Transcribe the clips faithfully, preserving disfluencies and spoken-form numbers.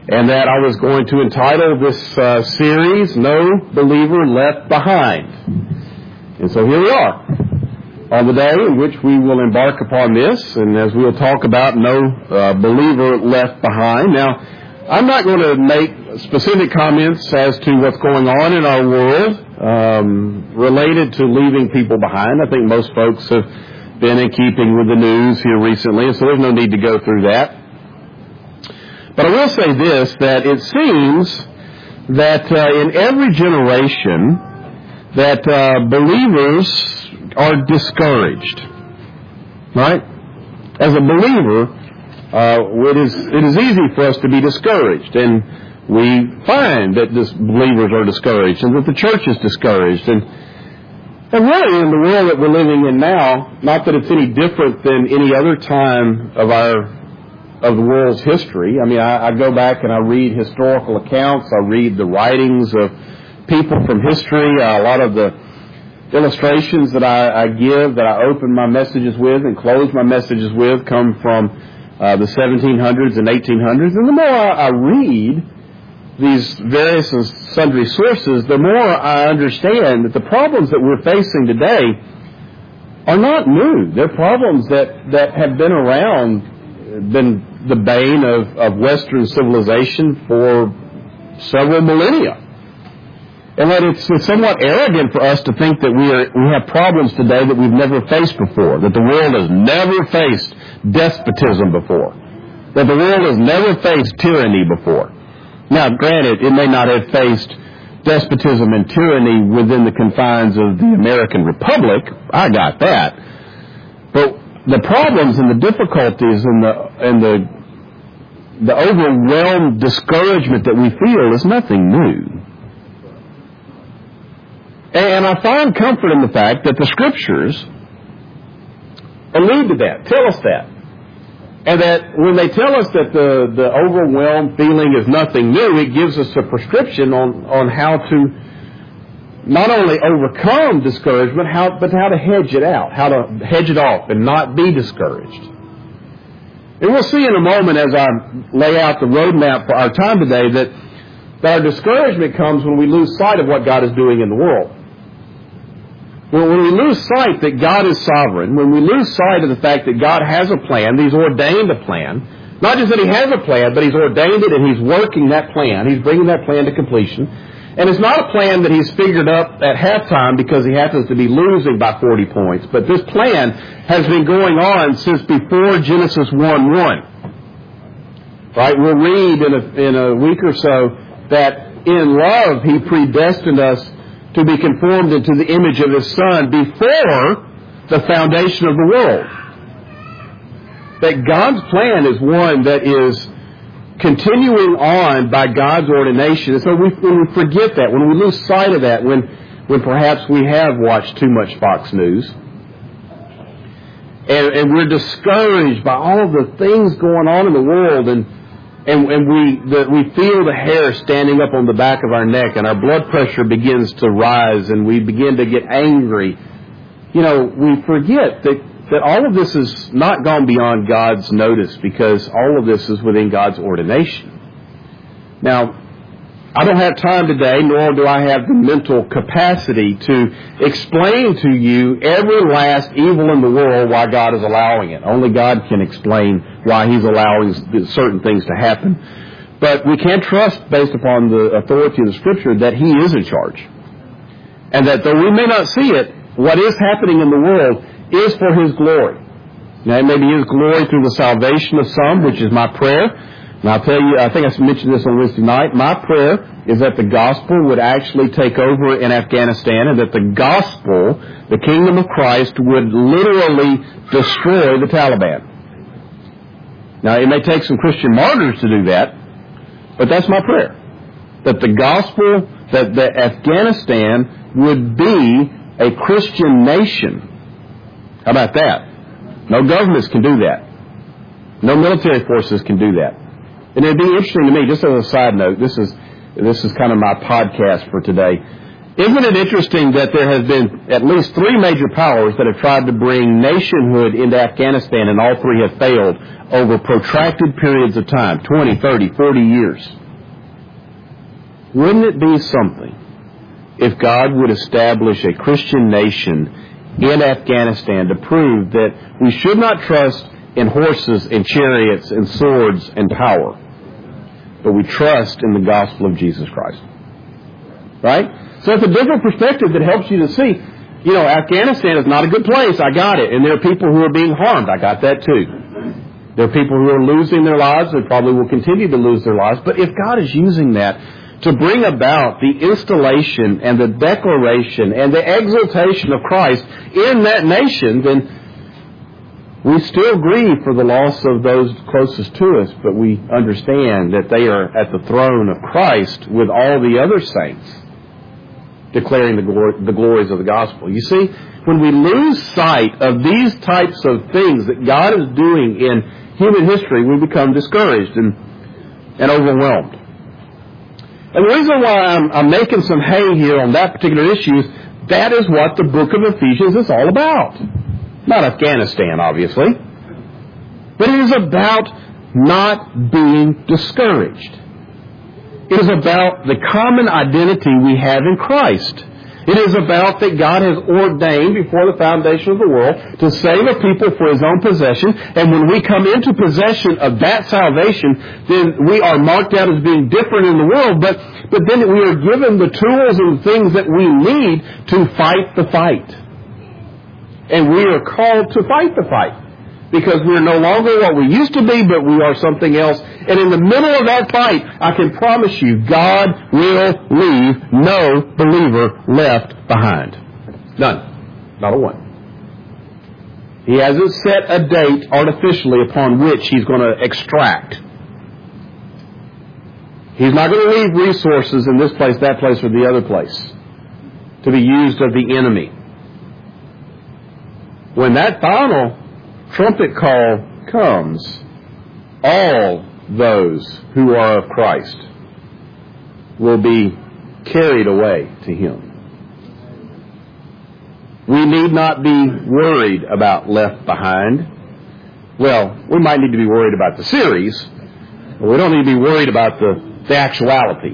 and that I was going to entitle this uh, series, No Believer Left Behind. And so here we are, on the day in which we will embark upon this, and as we'll talk about No uh, Believer Left Behind. Now, I'm not going to make specific comments as to what's going on in our world um, related to leaving people behind. I think most folks have been in keeping with the news here recently, and so there's no need to go through that. But I will say this, that it seems that uh, in every generation that uh, believers are discouraged, right? As a believer, uh, it is it is easy for us to be discouraged, and we find that this believers are discouraged, and that the church is discouraged, and and really in the world that we're living in now, not that it's any different than any other time of our of the world's history. I mean, I, I go back and I read historical accounts, I read the writings of people from history, uh, a lot of the illustrations that I, I give, that I open my messages with and close my messages with, come from uh, the seventeen hundreds and eighteen hundreds. And the more I, I read these various and sundry sources, the more I understand that the problems that we're facing today are not new. They're problems that, that have been around, been the bane of, of Western civilization for several millennia. And that it's, it's somewhat arrogant for us to think that we are we have problems today that we've never faced before, that the world has never faced despotism before, that the world has never faced tyranny before. Now, granted, it may not have faced despotism and tyranny within the confines of the American Republic. I got that. But the problems and the difficulties and the and the the overwhelmed discouragement that we feel is nothing new. And I find comfort in the fact that the Scriptures allude to that, tell us that. And that when they tell us that the, the overwhelmed feeling is nothing new, it gives us a prescription on, on how to not only overcome discouragement, how, but how to hedge it out, how to hedge it off and not be discouraged. And we'll see in a moment as I lay out the roadmap for our time today that, that our discouragement comes when we lose sight of what God is doing in the world. Well, when we lose sight that God is sovereign, when we lose sight of the fact that God has a plan, He's ordained a plan, not just that He has a plan, but He's ordained it and He's working that plan. He's bringing that plan to completion. And it's not a plan that He's figured up at halftime because He happens to be losing by forty points. But this plan has been going on since before Genesis one one. Right? We'll read in a, in a week or so that in love He predestined us to be conformed into the image of His Son before the foundation of the world. That God's plan is one that is continuing on by God's ordination. And so we, when we forget that, when we lose sight of that, when, when perhaps we have watched too much Fox News, and, and we're discouraged by all of the things going on in the world, and And, and we the, we feel the hair standing up on the back of our neck, and our blood pressure begins to rise, and we begin to get angry. You know, we forget that, that all of this has not gone beyond God's notice, because all of this is within God's ordination. Now, I don't have time today, nor do I have the mental capacity to explain to you every last evil in the world why God is allowing it. Only God can explain why He's allowing certain things to happen. But we can trust, based upon the authority of the Scripture, that He is in charge. And that though we may not see it, what is happening in the world is for His glory. Now, it may be His glory through the salvation of some, which is my prayer. And I'll tell you, I think I mentioned this on Wednesday night, my prayer is that the gospel would actually take over in Afghanistan, and that the gospel, the kingdom of Christ, would literally destroy the Taliban. Now, it may take some Christian martyrs to do that, but that's my prayer. That the gospel, that, that Afghanistan would be a Christian nation. How about that? No governments can do that. No military forces can do that. And it'd be interesting to me, just as a side note, this is this is kind of my podcast for today. Isn't it interesting that there has been at least three major powers that have tried to bring nationhood into Afghanistan, and all three have failed over protracted periods of time, twenty, thirty, forty years? Wouldn't it be something if God would establish a Christian nation in Afghanistan to prove that we should not trust in horses and chariots and swords and power, but we trust in the gospel of Jesus Christ? Right? So it's a different perspective that helps you to see, you know, Afghanistan is not a good place. I got it. And there are people who are being harmed. I got that too. There are people who are losing their lives and probably will continue to lose their lives. But if God is using that to bring about the installation and the declaration and the exaltation of Christ in that nation, then we still grieve for the loss of those closest to us, but we understand that they are at the throne of Christ with all the other saints, declaring the, glor- the glories of the gospel. You see, when we lose sight of these types of things that God is doing in human history, we become discouraged and, and overwhelmed. And the reason why I'm, I'm making some hay here on that particular issue is that is what the book of Ephesians is all about. Not Afghanistan, obviously. But it is about not being discouraged. It is about the common identity we have in Christ. It is about that God has ordained before the foundation of the world to save a people for His own possession. And when we come into possession of that salvation, then we are marked out as being different in the world. But, but then we are given the tools and things that we need to fight the fight. And we are called to fight the fight. Because we are no longer what we used to be, but we are something else. And in the middle of that fight, I can promise you, God will leave no believer left behind. None. Not a one. He hasn't set a date artificially upon which He's going to extract. He's not going to leave resources in this place, that place, or the other place to be used of the enemy. When that final trumpet call comes, all those who are of Christ will be carried away to Him. We need not be worried about left behind. Well, we might need to be worried about the series, but we don't need to be worried about the, the actuality.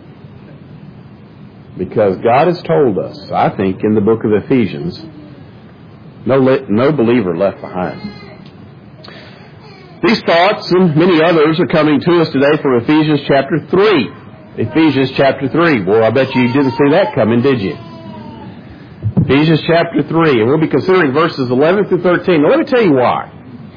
Because God has told us, I think, in the book of Ephesians, No, no believer left behind. These thoughts and many others are coming to us today from Ephesians chapter three. Ephesians chapter three. Well, I bet you didn't see that coming, did you? Ephesians chapter three. And we'll be considering verses eleven through thirteen. Now, let me tell you why.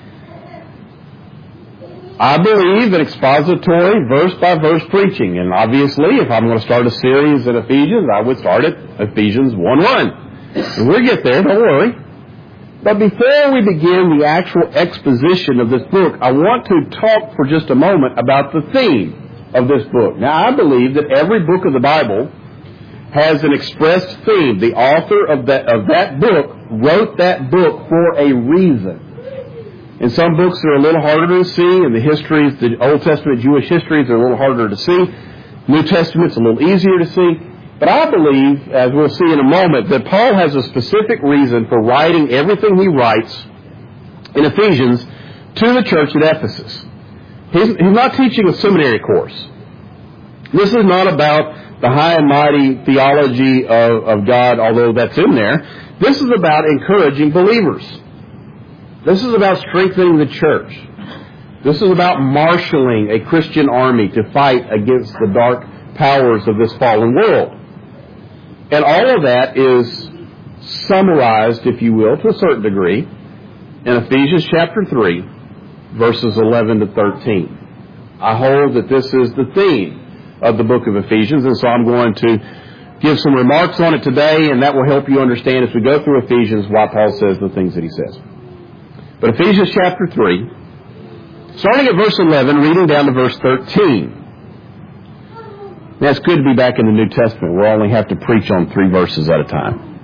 I believe in expository, verse-by-verse preaching. And obviously, if I'm going to start a series in Ephesians, I would start at Ephesians one one. And we'll get there, don't worry. But before we begin the actual exposition of this book, I want to talk for just a moment about the theme of this book. Now, I believe that every book of the Bible has an expressed theme. The author of that, of that book wrote that book for a reason. And some books are a little harder to see, and the histories, the Old Testament Jewish histories are a little harder to see. New Testament's a little easier to see. But I believe, as we'll see in a moment, that Paul has a specific reason for writing everything he writes in Ephesians to the church at Ephesus. He's, he's not teaching a seminary course. This is not about the high and mighty theology of, of God, although that's in there. This is about encouraging believers. This is about strengthening the church. This is about marshaling a Christian army to fight against the dark powers of this fallen world. And all of that is summarized, if you will, to a certain degree, in Ephesians chapter three, verses eleven to thirteen. I hold that this is the theme of the book of Ephesians, and so I'm going to give some remarks on it today, and that will help you understand as we go through Ephesians why Paul says the things that he says. But Ephesians chapter three, starting at verse eleven, reading down to verse thirteen. Now, it's good to be back in the New Testament. We'll only have to preach on three verses at a time.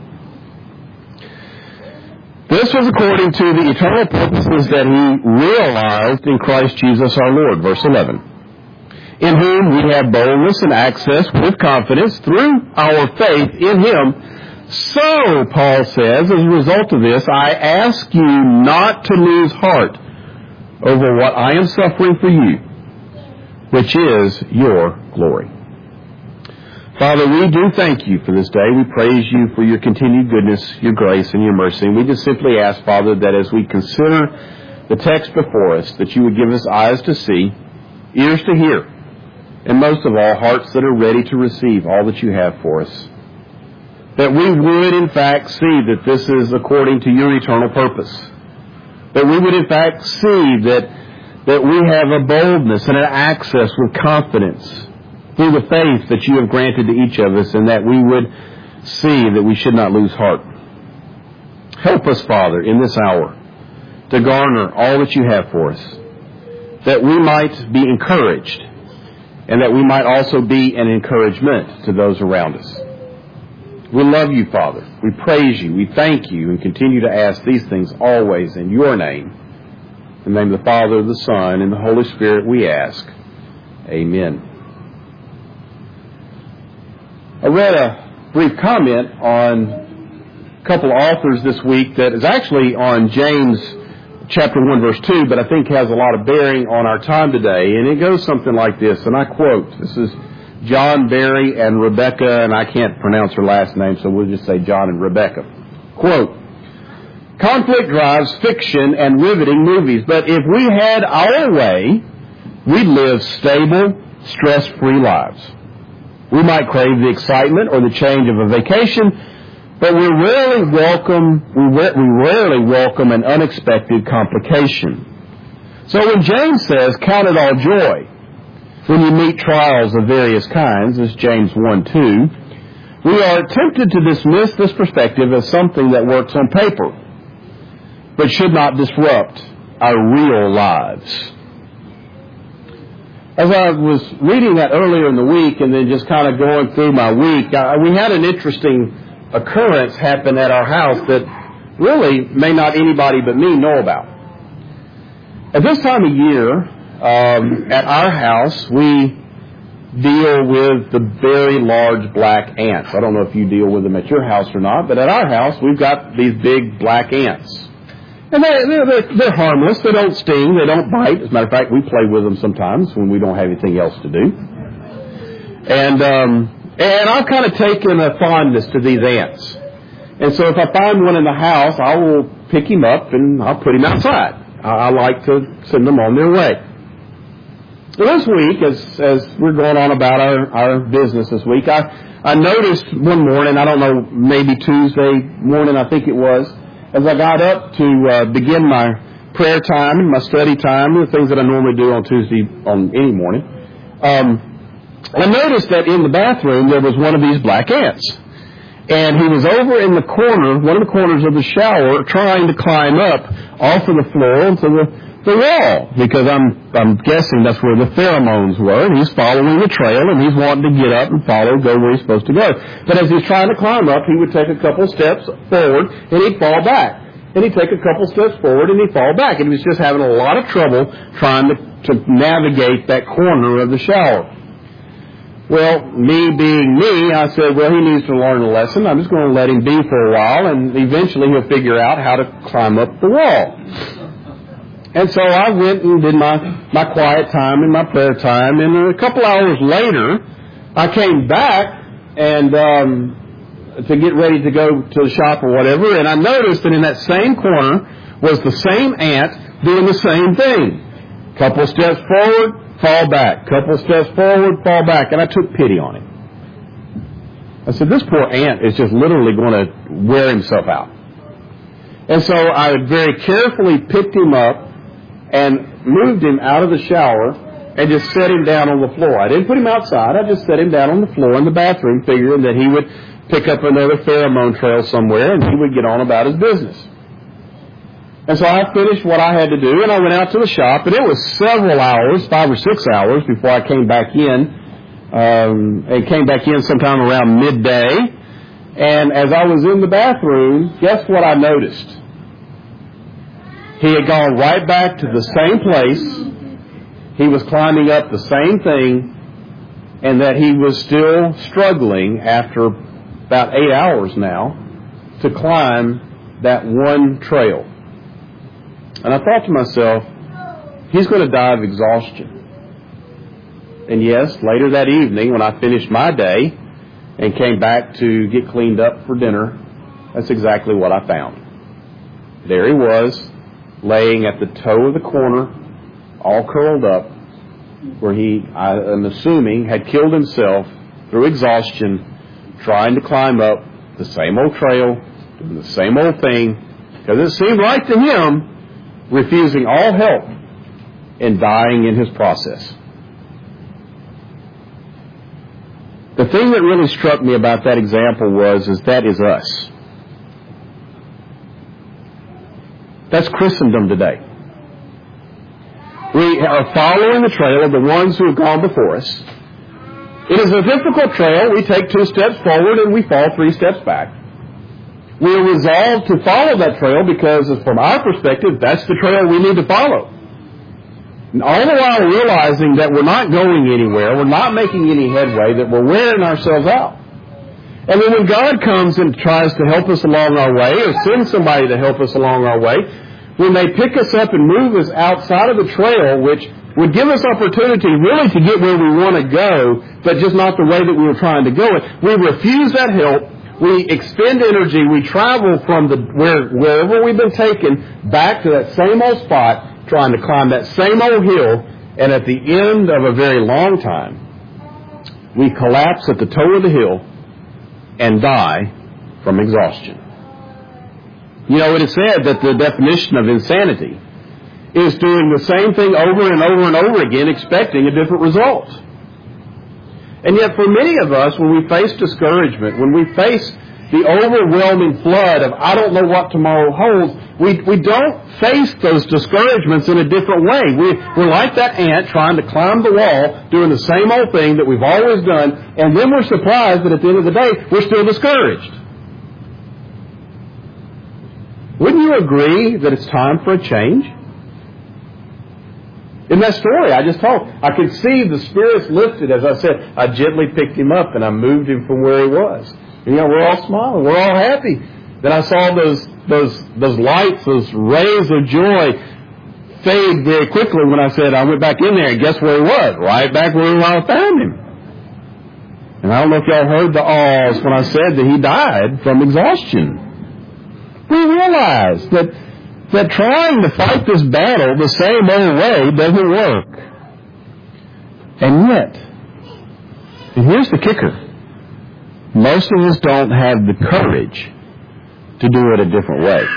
This was according to the eternal purposes that He realized in Christ Jesus our Lord. Verse eleven. in whom we have boldness and access with confidence through our faith in Him. So, Paul says, as a result of this, I ask you not to lose heart over what I am suffering for you, which is your glory. Father, we do thank you for this day. We praise you for your continued goodness, your grace, and your mercy. And we just simply ask, Father, that as we consider the text before us, that you would give us eyes to see, ears to hear, and most of all, hearts that are ready to receive all that you have for us. That we would, in fact, see that this is according to your eternal purpose. That we would, in fact, see that, that we have a boldness and an access with confidence through the faith that you have granted to each of us, and that we would see that we should not lose heart. Help us, Father, in this hour to garner all that you have for us, that we might be encouraged, and that we might also be an encouragement to those around us. We love you, Father. We praise you. We thank you, and continue to ask these things always in your name. In the name of the Father, the Son, and the Holy Spirit we ask. Amen. I read a brief comment on a couple of authors this week that is actually on James chapter one, verse two, but I think has a lot of bearing on our time today. And it goes something like this, and I quote, this is John Barry and Rebecca, and I can't pronounce her last name, so we'll just say John and Rebecca. Quote, conflict drives fiction and riveting movies, but if we had our way, we'd live stable, stress-free lives. We might crave the excitement or the change of a vacation, but we rarely welcome, we, re- we rarely welcome an unexpected complication. So when James says, count it all joy when you meet trials of various kinds, as James one two, we are tempted to dismiss this perspective as something that works on paper, but should not disrupt our real lives. As I was reading that earlier in the week and then just kind of going through my week, I, we had an interesting occurrence happen at our house that really may not anybody but me know about. At this time of year, Um, at our house, we deal with the very large black ants. I don't know if you deal with them at your house or not, but at our house, we've got these big black ants. And they're, they're, they're harmless. They don't sting. They don't bite. As a matter of fact, we play with them sometimes when we don't have anything else to do. And, um, and I've kind of taken a fondness to these ants. And so if I find one in the house, I will pick him up and I'll put him outside. I, I like to send them on their way. This week, as as we're going on about our, our business this week, I, I noticed one morning, I don't know, maybe Tuesday morning, I think it was, as I got up to uh, begin my prayer time and my study time, the things that I normally do on Tuesday, on any morning, um, I noticed that in the bathroom there was one of these black ants. And he was over in the corner, one of the corners of the shower, trying to climb up off of the floor into the the wall, because I'm I'm guessing that's where the pheromones were, and he's following the trail, and he's wanting to get up and follow, go where he's supposed to go. But as he's trying to climb up, he would take a couple steps forward, and he'd fall back. And he'd take a couple steps forward, and he'd fall back. And he was just having a lot of trouble trying to, to navigate that corner of the shower. Well, me being me, I said, well, he needs to learn a lesson. I'm just going to let him be for a while, and eventually he'll figure out how to climb up the wall. And so I went and did my, my quiet time and my prayer time. And a couple hours later, I came back and um, to get ready to go to the shop or whatever. And I noticed that in that same corner was the same ant doing the same thing. Couple steps forward, fall back. Couple steps forward, fall back. And I took pity on him. I said, this poor ant is just literally going to wear himself out. And so I very carefully picked him up and moved him out of the shower and just set him down on the floor. I didn't put him outside. I just set him down on the floor in the bathroom, figuring that he would pick up another pheromone trail somewhere and he would get on about his business. And so I finished what I had to do, and I went out to the shop, and it was several hours, five or six hours, before I came back in. Um, and came back in sometime around midday. And as I was in the bathroom, guess what I noticed? He had gone right back to the same place he was climbing up the same thing and that he was still struggling after about eight hours now to climb that one trail. And I thought to myself, he's going to die of exhaustion. And yes, later that evening when I finished my day and came back to get cleaned up for dinner, that's exactly what I found. There he was, laying at the toe of the corner, all curled up, where he, I am assuming, had killed himself through exhaustion, trying to climb up the same old trail, doing the same old thing, because it seemed right to him, refusing all help and dying in his process. The thing that really struck me about that example was, is that is us. That's Christendom today. We are following the trail of the ones who have gone before us. It is a difficult trail. We take two steps forward and we fall three steps back. We are resolved to follow that trail because, from our perspective, that's the trail we need to follow. And all the while realizing that we're not going anywhere, we're not making any headway, that we're wearing ourselves out. And then when God comes and tries to help us along our way, or sends somebody to help us along our way, when they pick us up and move us outside of the trail, which would give us opportunity really to get where we want to go, but just not the way that we were trying to go, we refuse that help. We expend energy. We travel from the where, wherever we've been taken back to that same old spot, trying to climb that same old hill, and at the end of a very long time, we collapse at the toe of the hill and die from exhaustion. You know, it is said that the definition of insanity is doing the same thing over and over and over again, expecting a different result. And yet for many of us, when we face discouragement, when we face the overwhelming flood of I don't know what tomorrow holds, we, we don't face those discouragements in a different way. We, we're like that ant trying to climb the wall, doing the same old thing that we've always done, and then we're surprised that at the end of the day, we're still discouraged. Wouldn't you agree that it's time for a change? In that story I just told, I could see the spirits lifted. As I said, I gently picked him up and I moved him from where he was. And, you know, we're all smiling. We're all happy. Then I saw those those those lights, those rays of joy fade very quickly when I said I went back in there and guess where he was? Right back where I found him. And I don't know if y'all heard the ahs when I said that he died from exhaustion. We realize that that trying to fight this battle the same old way doesn't work. And yet, and here's the kicker, most of us don't have the courage to do it a different way.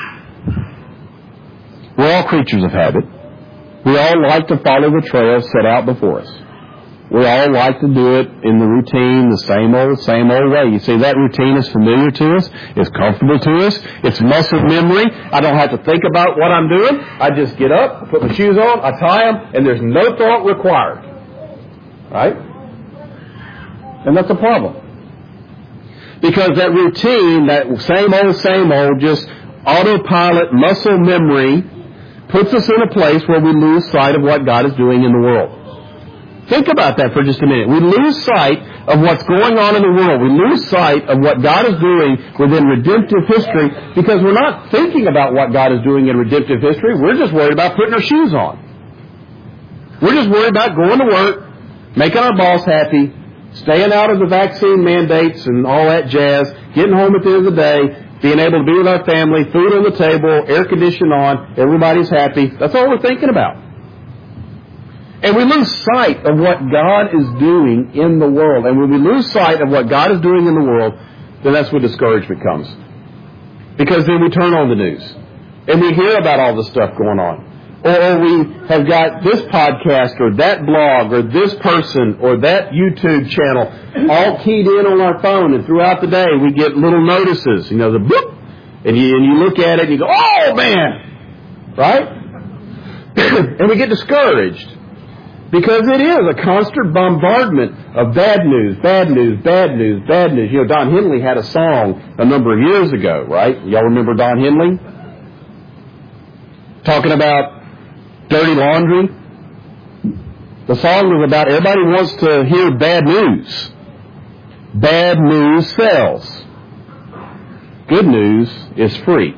We're all creatures of habit. We all like to follow the trail set out before us. We all like to do it in the routine, the same old, same old way. You see, that routine is familiar to us. It's comfortable to us. It's muscle memory. I don't have to think about what I'm doing. I just get up, I put my shoes on, I tie them, and there's no thought required. Right? And that's a problem. Because that routine, that same old, same old, just autopilot muscle memory puts us in a place where we lose sight of what God is doing in the world. Think about that for just a minute. We lose sight of what's going on in the world. We lose sight of what God is doing within redemptive history because we're not thinking about what God is doing in redemptive history. We're just worried about putting our shoes on. We're just worried about going to work, making our boss happy, staying out of the vaccine mandates and all that jazz, getting home at the end of the day, being able to be with our family, food on the table, air conditioning on, everybody's happy. That's all we're thinking about. And we lose sight of what God is doing in the world. And when we lose sight of what God is doing in the world, then that's where discouragement comes. Because then we turn on the news. And we hear about all the stuff going on. Or, or we have got this podcast or that blog or this person or that YouTube channel all keyed in on our phone. And throughout the day we get little notices. You know, the boop. And you, and you look at it and you go, oh man! Right? And we get discouraged. Because it is a constant bombardment of bad news, bad news, bad news, bad news. You know, Don Henley had a song a number of years ago, right? Y'all remember Don Henley? Talking about dirty laundry. The song is about everybody wants to hear bad news. Bad news sells. Good news is free.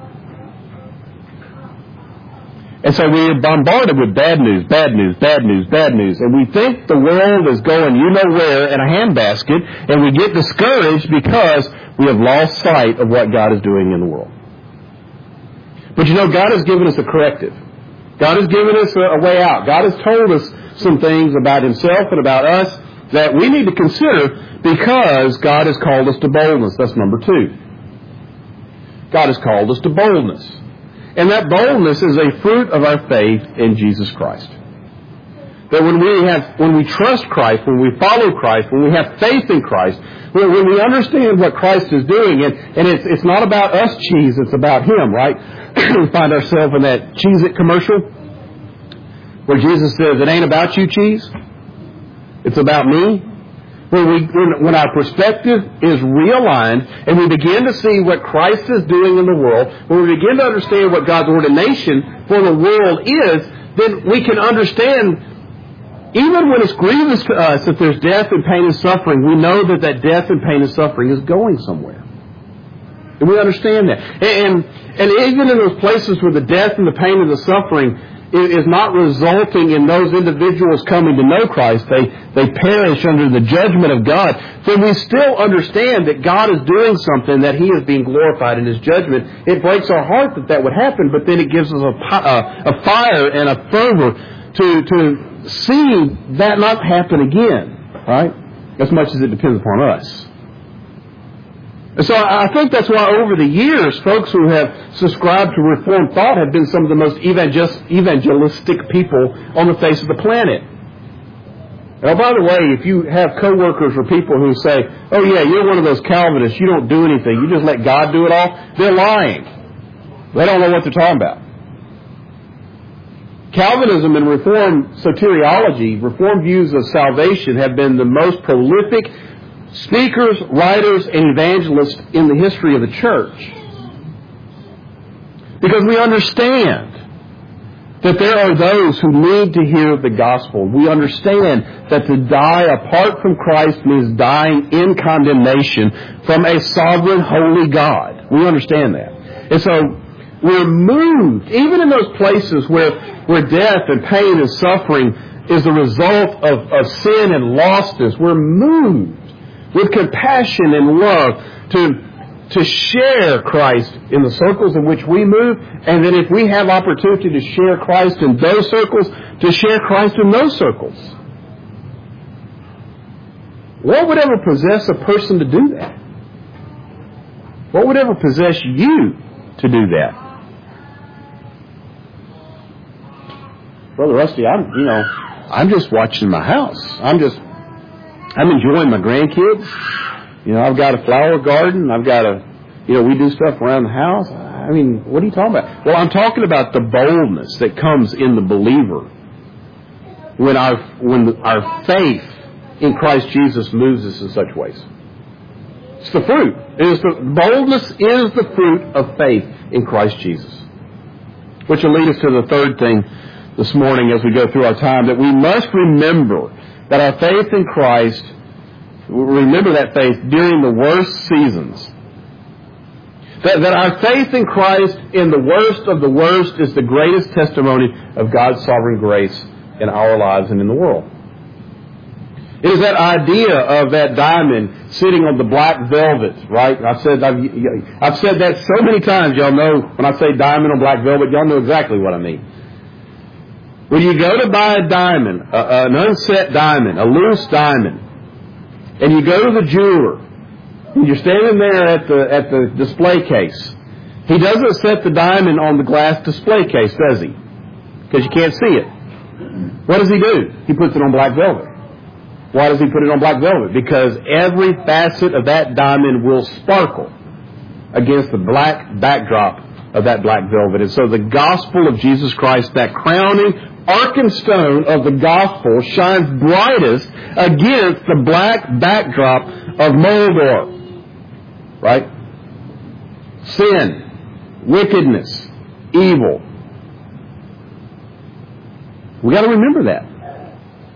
And so we're bombarded with bad news, bad news, bad news, bad news. And we think the world is going you know where in a handbasket, and we get discouraged because we have lost sight of what God is doing in the world. But you know, God has given us a corrective. God has given us a way out. God has told us some things about Himself and about us that we need to consider because God has called us to boldness. That's number two. God has called us to boldness. And that boldness is a fruit of our faith in Jesus Christ. That when we have, when we trust Christ, when we follow Christ, when we have faith in Christ, when, when we understand what Christ is doing, and, and it's, it's not about us cheese, it's about Him, right? We find ourselves in that Cheez-It commercial where Jesus says, it ain't about you, cheese. It's about me. When, we, when, when our perspective is realigned and we begin to see what Christ is doing in the world, when we begin to understand what God's ordination for the world is, then we can understand, even when it's grievous to us that there's death and pain and suffering, we know that that death and pain and suffering is going somewhere. And we understand that. And, and even in those places where the death and the pain and the suffering is not resulting in those individuals coming to know Christ, they, they perish under the judgment of God, then we still understand that God is doing something, that He is being glorified in His judgment. It breaks our heart that that would happen, but then it gives us a, a, a fire and a fervor to, to see that not happen again, right? As much as it depends upon us. And so I think that's why over the years, folks who have subscribed to Reformed thought have been some of the most evangelistic people on the face of the planet. And oh, by the way, if you have coworkers or people who say, oh yeah, you're one of those Calvinists, you don't do anything, you just let God do it all, they're lying. They don't know what they're talking about. Calvinism and Reformed soteriology, Reformed views of salvation, have been the most prolific speakers, writers, and evangelists in the history of the church. Because we understand that there are those who need to hear the gospel. We understand that to die apart from Christ means dying in condemnation from a sovereign, holy God. We understand that. And so we're moved, even in those places where, where death and pain and suffering is the result of, of sin and lostness, we're moved with compassion and love to, to share Christ in the circles in which we move, and then if we have opportunity to share Christ in those circles, to share Christ in those circles. What would ever possess a person to do that? What would ever possess you to do that? Brother Rusty, I'm, you know, I'm just watching my house. I'm just I'm enjoying my grandkids. You know, I've got a flower garden. I've got a, you know, we do stuff around the house. I mean, what are you talking about? Well, I'm talking about the boldness that comes in the believer when our, when our faith in Christ Jesus moves us in such ways. It's the fruit. It is the, boldness is the fruit of faith in Christ Jesus. Which will lead us to the third thing this morning as we go through our time, that we must remember that our faith in Christ, remember that faith during the worst seasons. That, that our faith in Christ in the worst of the worst is the greatest testimony of God's sovereign grace in our lives and in the world. It is that idea of that diamond sitting on the black velvet, right? I've said, I've, I've said that so many times, y'all know when I say diamond on black velvet, y'all know exactly what I mean. When you go to buy a diamond, a, an unset diamond, a loose diamond, and you go to the jeweler, and you're standing there at the at the display case, he doesn't set the diamond on the glass display case, does he? Because you can't see it. What does he do? He puts it on black velvet. Why does he put it on black velvet? Because every facet of that diamond will sparkle against the black backdrop of that black velvet. And so the gospel of Jesus Christ, that crowning Arkenstone of the gospel, shines brightest against the black backdrop of Mordor. Right? Sin, wickedness, evil. We got to remember that.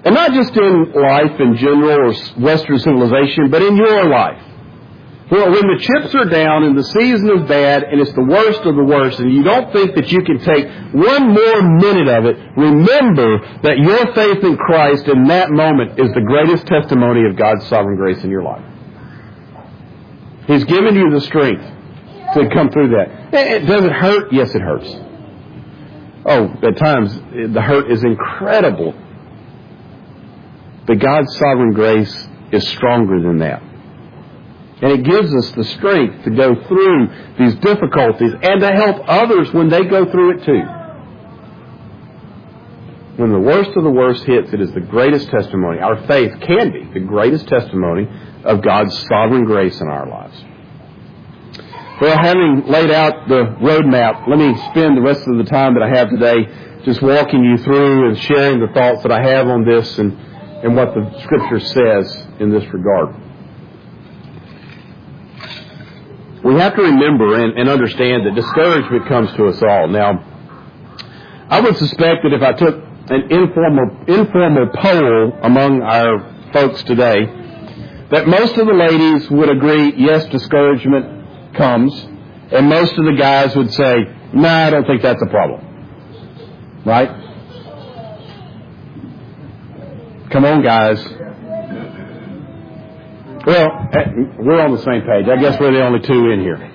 And not just in life in general or Western civilization, but in your life. Well, when the chips are down and the season is bad and it's the worst of the worst and you don't think that you can take one more minute of it, remember that your faith in Christ in that moment is the greatest testimony of God's sovereign grace in your life. He's given you the strength to come through that. Does it hurt? Yes, it hurts. Oh, at times the hurt is incredible. But God's sovereign grace is stronger than that. And it gives us the strength to go through these difficulties and to help others when they go through it too. When the worst of the worst hits, it is the greatest testimony. Our faith can be the greatest testimony of God's sovereign grace in our lives. Well, having laid out the roadmap, let me spend the rest of the time that I have today just walking you through and sharing the thoughts that I have on this and, and what the Scripture says in this regard. We have to remember and, and understand that discouragement comes to us all. Now, I would suspect that if I took an informal informal poll among our folks today, that most of the ladies would agree, yes, discouragement comes, and most of the guys would say, nah, I don't think that's a problem. Right? Come on, guys. Well, we're on the same page. I guess we're the only two in here.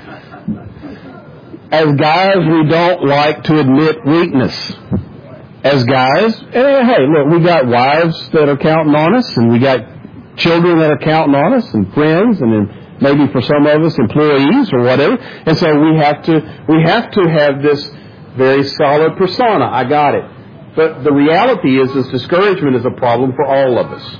As guys, we don't like to admit weakness. As guys, eh, hey, look, we got wives that are counting on us, and we got children that are counting on us, and friends, and then maybe for some of us, employees or whatever. And so we have to we have to have this very solid persona. I got it. But the reality is, this discouragement is a problem for all of us.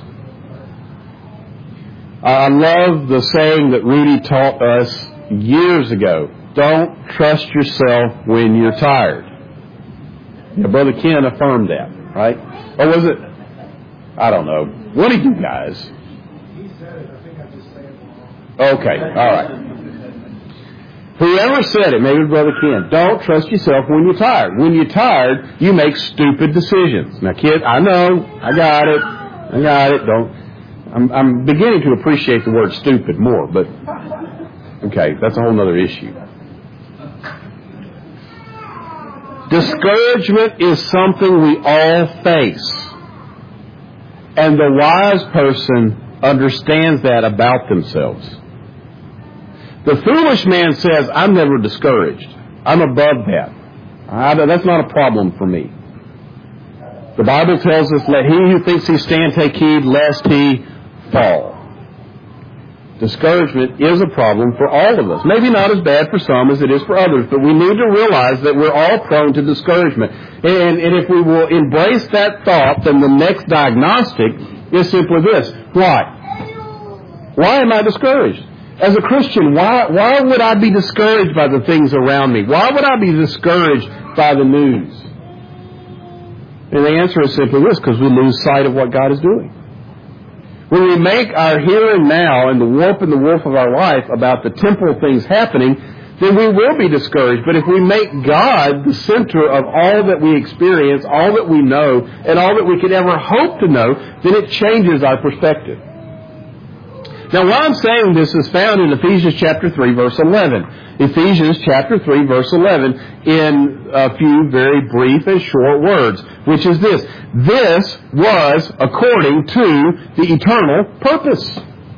I love the saying that Rudy taught us years ago. Don't trust yourself when you're tired. Yeah, Brother Ken affirmed that, right? Or was it? I don't know. What did you guys? He said it. I think I just said it wrong. Okay, all right. Whoever said it, maybe Brother Ken, don't trust yourself when you're tired. When you're tired, you make stupid decisions. Now, kid, I know. I got it. I got it. Don't. I'm, I'm beginning to appreciate the word stupid more, but okay, that's a whole other issue. Discouragement is something we all face. And the wise person understands that about themselves. The foolish man says, I'm never discouraged. I'm above that. I, that's not a problem for me. The Bible tells us, let he who thinks he stand take heed lest he fall. Discouragement is a problem for all of us. Maybe not as bad for some as it is for others, but we need to realize that we're all prone to discouragement. And, and if we will embrace that thought, then the next diagnostic is simply this. Why? Why am I discouraged? As a Christian, why, why would I be discouraged by the things around me? Why would I be discouraged by the news? And the answer is simply this, because we lose sight of what God is doing. When we make our here and now and the warp and the woof of our life about the temporal things happening, then we will be discouraged. But if we make God the center of all that we experience, all that we know, and all that we could ever hope to know, then it changes our perspective. Now, why I'm saying this is found in Ephesians chapter three, verse eleven. Ephesians chapter three, verse eleven, in a few very brief and short words, which is this. This was according to the eternal purpose.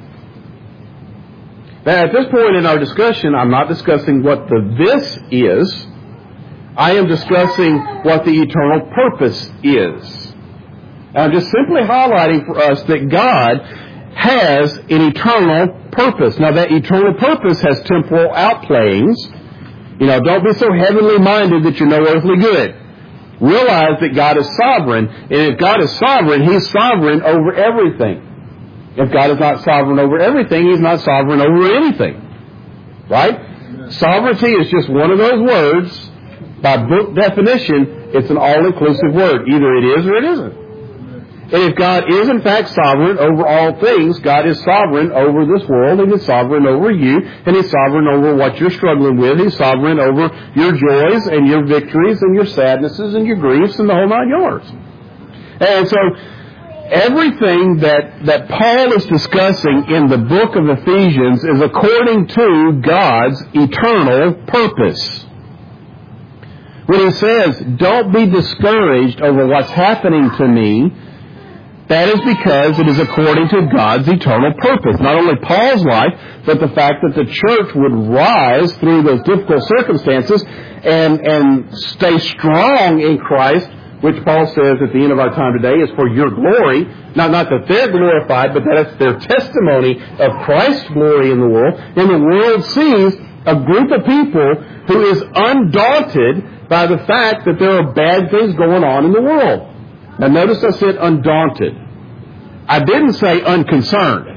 Now, at this point in our discussion, I'm not discussing what the this is. I am discussing what the eternal purpose is. I'm just simply highlighting for us that God has an eternal purpose. Now, that eternal purpose has temporal outplayings. You know, don't be so heavenly minded that you're no earthly good. Realize that God is sovereign, and if God is sovereign, He's sovereign over everything. If God is not sovereign over everything, He's not sovereign over anything. Right? Amen. Sovereignty is just one of those words. By book definition, it's an all-inclusive word. Either it is or it isn't. And if God is in fact sovereign over all things, God is sovereign over this world, and He's sovereign over you, and He's sovereign over what you're struggling with. He's sovereign over your joys and your victories and your sadnesses and your griefs and the whole nine yards. And so Everything that, that Paul is discussing in the book of Ephesians is according to God's eternal purpose. When he says, don't be discouraged over what's happening to me, that is because it is according to God's eternal purpose. Not only Paul's life, but the fact that the church would rise through those difficult circumstances and, and stay strong in Christ, which Paul says at the end of our time today is for your glory. Not, not that they're glorified, but that it's their testimony of Christ's glory in the world. And the world sees a group of people who is undaunted by the fact that there are bad things going on in the world. Now notice I said undaunted. I didn't say unconcerned.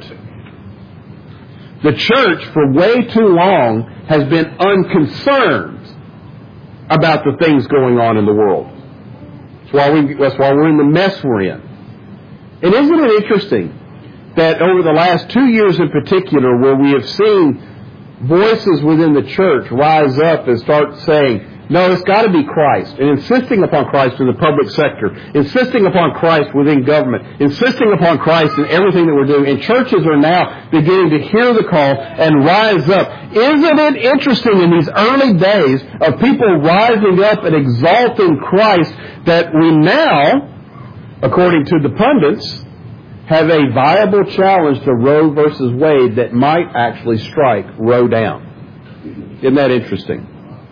The church for way too long has been unconcerned about the things going on in the world. That's why, we, that's why we're in the mess we're in. And isn't it interesting that over the last two years in particular, where we have seen voices within the church rise up and start saying, no, it's got to be Christ, and insisting upon Christ in the public sector, insisting upon Christ within government, insisting upon Christ in everything that we're doing. And churches are now beginning to hear the call and rise up. Isn't it interesting in these early days of people rising up and exalting Christ that we now, according to the pundits, have a viable challenge to Roe versus Wade that might actually strike Roe down? Isn't that interesting?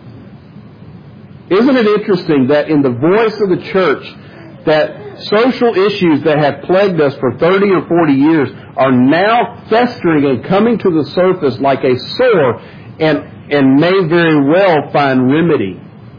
Isn't it interesting that in the voice of the church, that social issues that have plagued us for thirty or forty years are now festering and coming to the surface like a sore and, and may very well find remedy?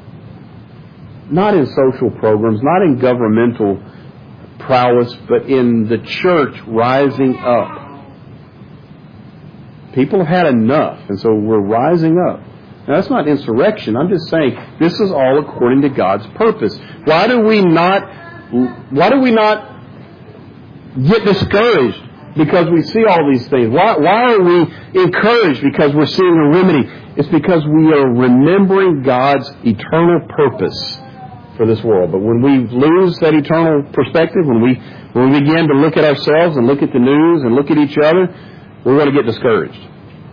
Not in social programs, not in governmental prowess, but in the church rising up. People have had enough, and so we're rising up. Now, that's not insurrection. I'm just saying this is all according to God's purpose. Why do we not, why do we not get discouraged because we see all these things? Why, why are we encouraged because we're seeing a remedy? It's because we are remembering God's eternal purpose for this world. But when we lose that eternal perspective, when we, when we begin to look at ourselves and look at the news and look at each other, we're going to get discouraged.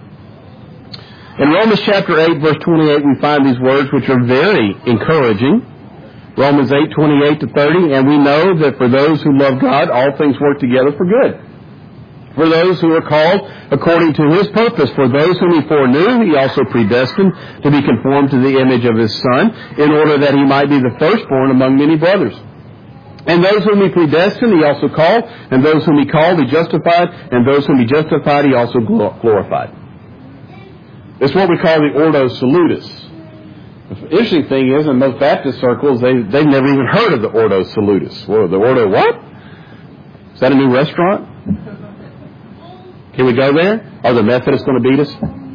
In Romans chapter eight, verse twenty-eight, we find these words which are very encouraging. Romans eight, twenty-eight to thirty, and we know that for those who love God, all things work together for good. For those who are called according to His purpose, for those whom He foreknew, He also predestined to be conformed to the image of His Son, in order that He might be the firstborn among many brothers. And those whom He predestined, He also called, and those whom He called, He justified, and those whom He justified, He also glorified. It's what we call the Ordo Salutis. The interesting thing is, in most Baptist circles, they, they've never even heard of the Ordo Salutis. Well, the Ordo what? Is that a new restaurant? Can we go there? Are the Methodists going to beat us?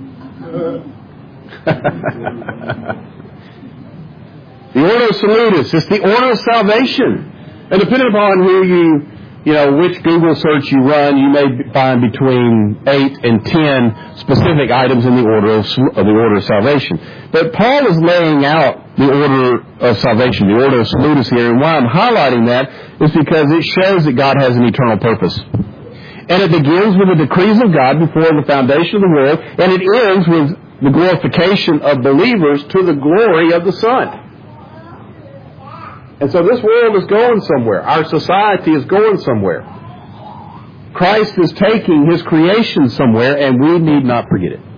The Ordo Salutis. It's the order of salvation. And depending upon who you... You know, which Google search you run, you may find between eight and ten specific items in the order of, of the order of salvation. But Paul is laying out the order of salvation, the order of salutis here. And why I'm highlighting that is because it shows that God has an eternal purpose. And it begins with the decrees of God before the foundation of the world, and it ends with the glorification of believers to the glory of the Son. And so this world is going somewhere. Our society is going somewhere. Christ is taking His creation somewhere, and we need not forget it.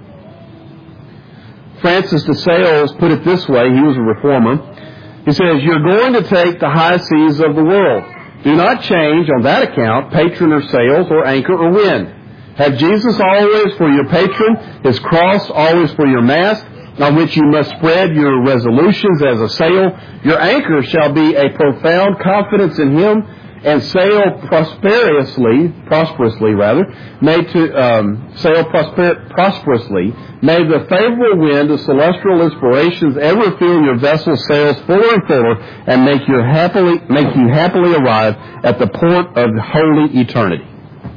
Francis de Sales put it this way. He was a reformer. He says, you're going to take the high seas of the world. Do not change, on that account, patron or sails or anchor or wind. Have Jesus always for your patron, His cross always for your mast, on which you must spread your resolutions as a sail. Your anchor shall be a profound confidence in Him, and sail prosperously, prosperously rather, made to um, sail prosper, prosperously. May the favorable wind of celestial inspirations ever fill your vessel's sails fuller and fuller, and make you happily make you happily arrive at the port of holy eternity.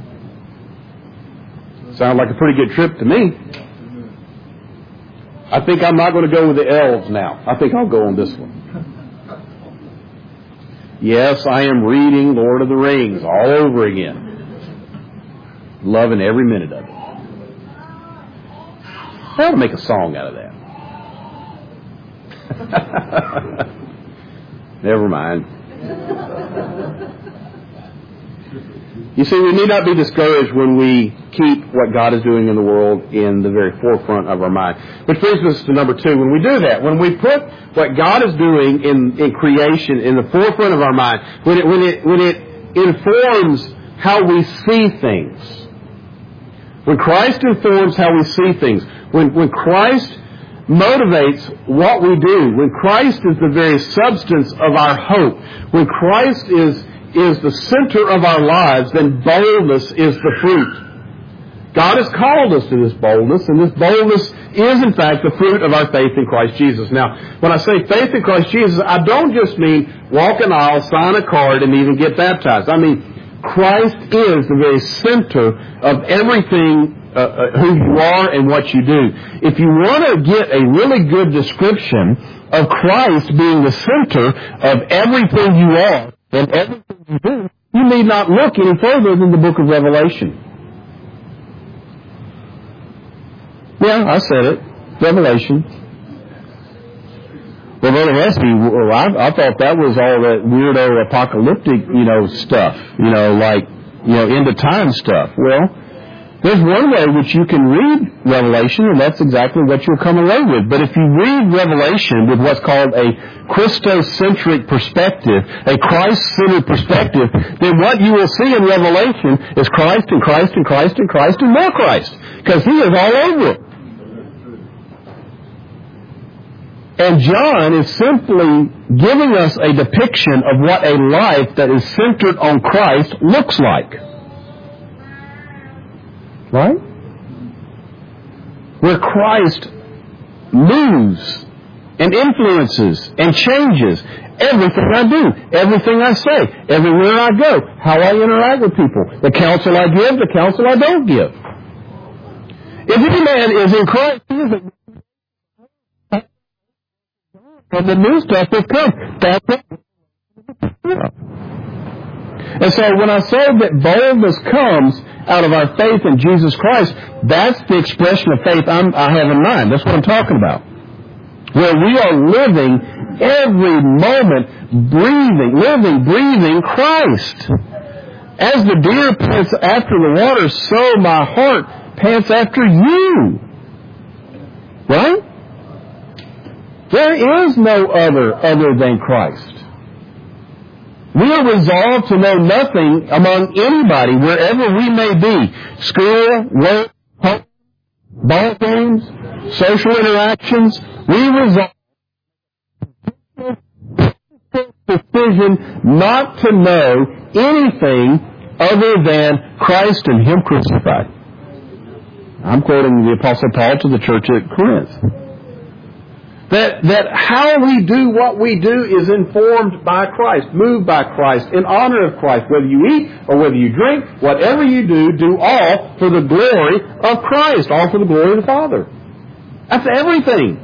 Sounds like a pretty good trip to me. I think I'm not going to go with the elves now. I think I'll go on this one. Yes, I am reading Lord of the Rings all over again. Loving every minute of it. I ought to make a song out of that. Never mind. You see, we need not be discouraged when we keep what God is doing in the world in the very forefront of our mind. Which brings us to number two. When we do that, when we put what God is doing in, in creation in the forefront of our mind, when it, when it, when it informs how we see things, when Christ informs how we see things, when, when Christ motivates what we do, when Christ is the very substance of our hope, when Christ is is the center of our lives, then boldness is the fruit. God has called us to this boldness, and this boldness is, in fact, the fruit of our faith in Christ Jesus. Now, when I say faith in Christ Jesus, I don't just mean walk an aisle, sign a card, and even get baptized. I mean, Christ is the very center of everything, uh, uh, who you are and what you do. If you want to get a really good description of Christ being the center of everything you are, and everything you do, you need not look any further than the book of Revelation. Yeah, I said it. Revelation. Well, Brother Hesby, well, I, I thought that was all that weirdo apocalyptic, you know, stuff. You know, like, you know, end of time stuff. Well, there's one way which you can read Revelation, and that's exactly what you'll come away with. But if you read Revelation with what's called a Christocentric perspective, a Christ-centered perspective, then what you will see in Revelation is Christ and Christ and Christ and Christ and more Christ, because He is all over it. And John is simply giving us a depiction of what a life that is centered on Christ looks like. Right? Where Christ moves and influences and changes everything I do, everything I say, everywhere I go, how I interact with people, the counsel I give, the counsel I don't give. If any man is in Christ, he is a... and the new stuff has come. That's it. And so when I say that boldness comes out of our faith in Jesus Christ, that's the expression of faith I'm, I have in mind. That's what I'm talking about. Where we are living every moment, breathing, living, breathing Christ. As the deer pants after the water, so my heart pants after you. Right? There is no other other than Christ. We are resolved to know nothing among anybody, wherever we may be. School, work, home, ball games, social interactions. We resolve decision not to know anything other than Christ and Him crucified. I'm quoting the Apostle Paul to the church at Corinth. That, that how we do what we do is informed by Christ, moved by Christ, in honor of Christ. Whether you eat or whether you drink, whatever you do, do all for the glory of Christ, all for the glory of the Father. That's everything.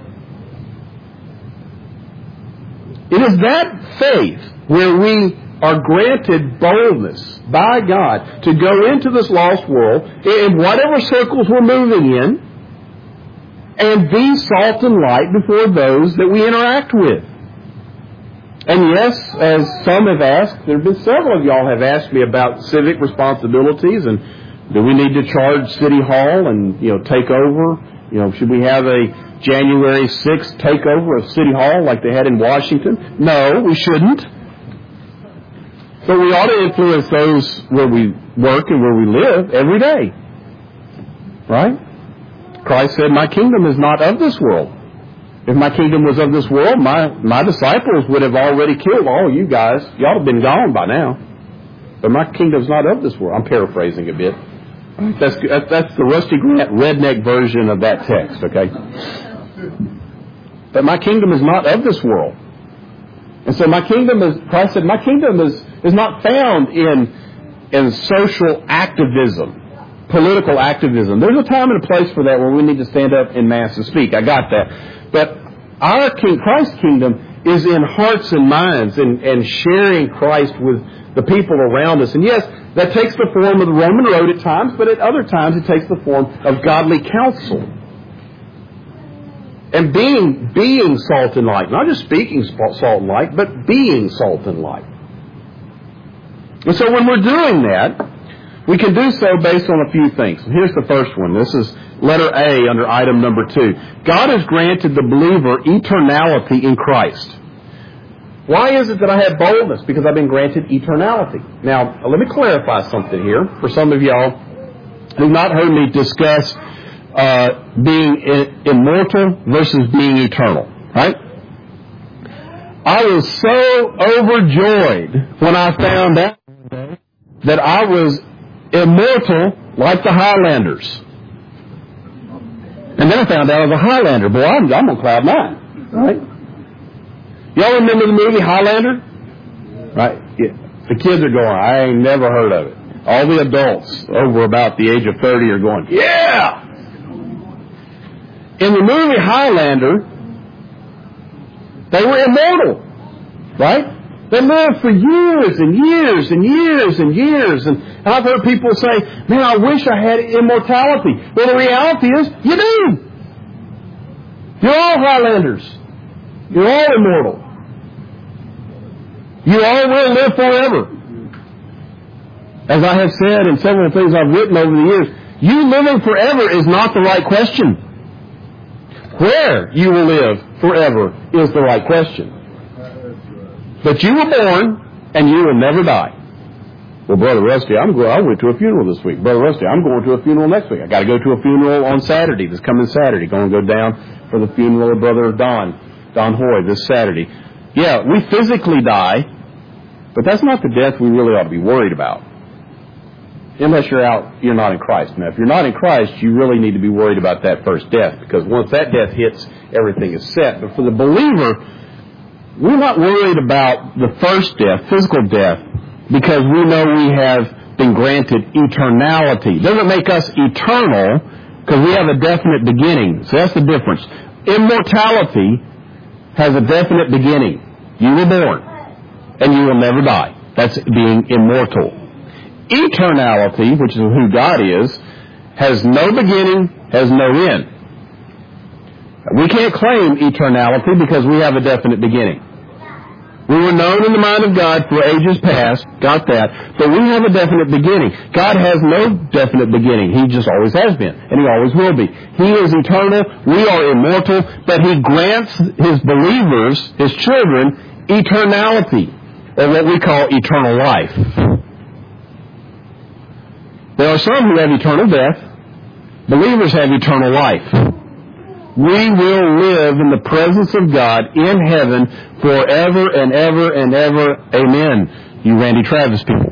It is that faith where we are granted boldness by God to go into this lost world in whatever circles we're moving in, and be salt and light before those that we interact with. And yes, as some have asked, there have been several of y'all have asked me about civic responsibilities, and do we need to charge City Hall and, you know, take over? You know, should we have a January sixth takeover of City Hall like they had in Washington? No, we shouldn't. But we ought to influence those where we work and where we live every day. Right? Christ said, my kingdom is not of this world. If my kingdom was of this world, my, my disciples would have already killed all you guys. Y'all have been gone by now. But my kingdom's not of this world. I'm paraphrasing a bit. That's, that's the Rusty Grant redneck version of that text, okay? But my kingdom is not of this world. And so my kingdom is, Christ said, my kingdom is, is not found in, in social activism. Political activism. There's a time and a place for that where we need to stand up in mass and speak. I got that. But our king, Christ's kingdom is in hearts and minds and, and sharing Christ with the people around us. And yes, that takes the form of the Roman road at times, but at other times it takes the form of godly counsel. And being, being salt and light. Not just speaking salt and light, but being salt and light. And so when we're doing that, we can do so based on a few things. And here's the first one. This is letter A under item number two. God has granted the believer eternality in Christ. Why is it that I have boldness? Because I've been granted eternality. Now, let me clarify something here for some of y'all who've not heard me discuss uh, being immortal versus being eternal. Right? I was so overjoyed when I found out that I was immortal like the Highlanders. And then I found out I was a Highlander. Boy, I'm, I'm on cloud nine. Right? Y'all remember the movie Highlander? Right? Yeah. The kids are going, I ain't never heard of it. All the adults over about the age of thirty are going, yeah! In the movie Highlander, they were immortal. Right? They lived for years and years and years and years. And I've heard people say, man, I wish I had immortality. Well, the reality is, you do. You're all Highlanders. You're all immortal. You all will live forever. As I have said in several things I've written over the years, you living forever is not the right question. Where you will live forever is the right question. But you were born, and you will never die. Well, Brother Rusty, I'm going, I went to a funeral this week. Brother Rusty, I'm going to a funeral next week. I got to go to a funeral on Saturday, this coming Saturday. Going to go down for the funeral of Brother Don, Don Hoy, this Saturday. Yeah, we physically die, but that's not the death we really ought to be worried about. Unless you're out, you're not in Christ. Now, if you're not in Christ, you really need to be worried about that first death, because once that death hits, everything is set. But for the believer, we're not worried about the first death, physical death, because we know we have been granted eternality. It doesn't make us eternal because we have a definite beginning. So that's the difference. Immortality has a definite beginning. You were born, and you will never die. That's being immortal. Eternality, which is who God is, has no beginning, has no end. We can't claim eternality because we have a definite beginning. We were known in the mind of God for ages past, got that, but we have a definite beginning. God has no definite beginning. He just always has been, and He always will be. He is eternal, we are immortal, but He grants His believers, His children, eternality, or what we call eternal life. There are some who have eternal death. Believers have eternal life. We will live in the presence of God in heaven forever and ever and ever. Amen. You Randy Travis people.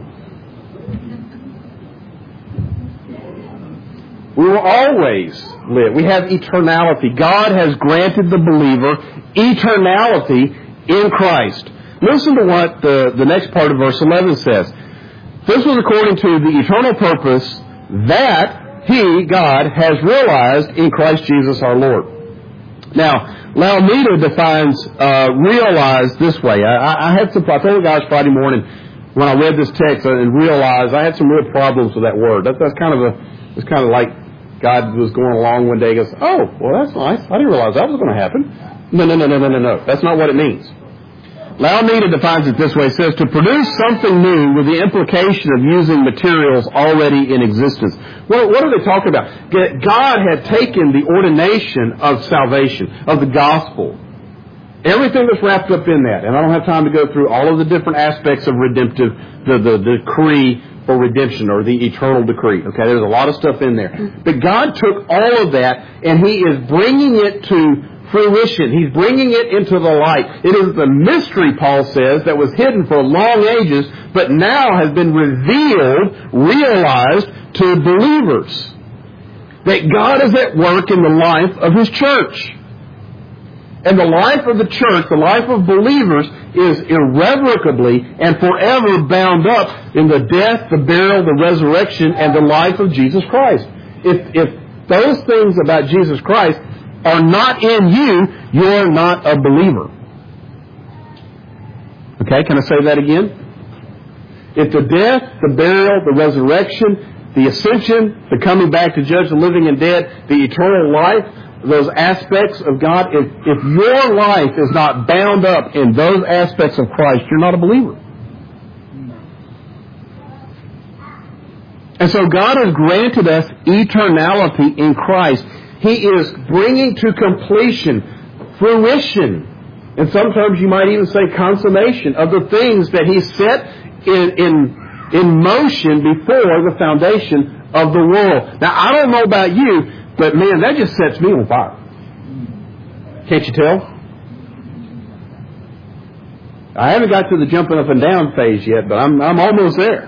We will always live. We have eternality. God has granted the believer eternality in Christ. Listen to what the, the next part of verse eleven says. This was according to the eternal purpose that He, God, has realized in Christ Jesus our Lord. Now, Laomeda defines uh, realize this way. I, I had some, I told you guys Friday morning when I read this text and realized I had some real problems with that word. That, that's kind of a, it's kind of like God was going along one day and goes, oh, well, that's nice. I didn't realize that was going to happen. No, no, no, no, no, no, no. That's not what it means. Laomeda defines it this way. It says, to produce something new with the implication of using materials already in existence. What, what are they talking about? God had taken the ordination of salvation, of the gospel. Everything that's wrapped up in that. And I don't have time to go through all of the different aspects of redemptive, the, the, the decree for redemption or the eternal decree. Okay, there's a lot of stuff in there. But God took all of that and He is bringing it to fruition. He's bringing it into the light. It is the mystery, Paul says, that was hidden for long ages, but now has been revealed, realized to believers. That God is at work in the life of His church. And the life of the church, the life of believers, is irrevocably and forever bound up in the death, the burial, the resurrection, and the life of Jesus Christ. If, if those things about Jesus Christ are not in you, you're not a believer. Okay, can I say that again? If the death, the burial, the resurrection, the ascension, the coming back to judge the living and dead, the eternal life, those aspects of God, if, if your life is not bound up in those aspects of Christ, you're not a believer. And so God has granted us eternality in Christ. He is bringing to completion, fruition, in some terms you might even say consummation, of the things that He set in, in, in motion before the foundation of the world. Now, I don't know about you, but man, that just sets me on fire. Can't you tell? I haven't got to the jumping up and down phase yet, but I'm, I'm almost there.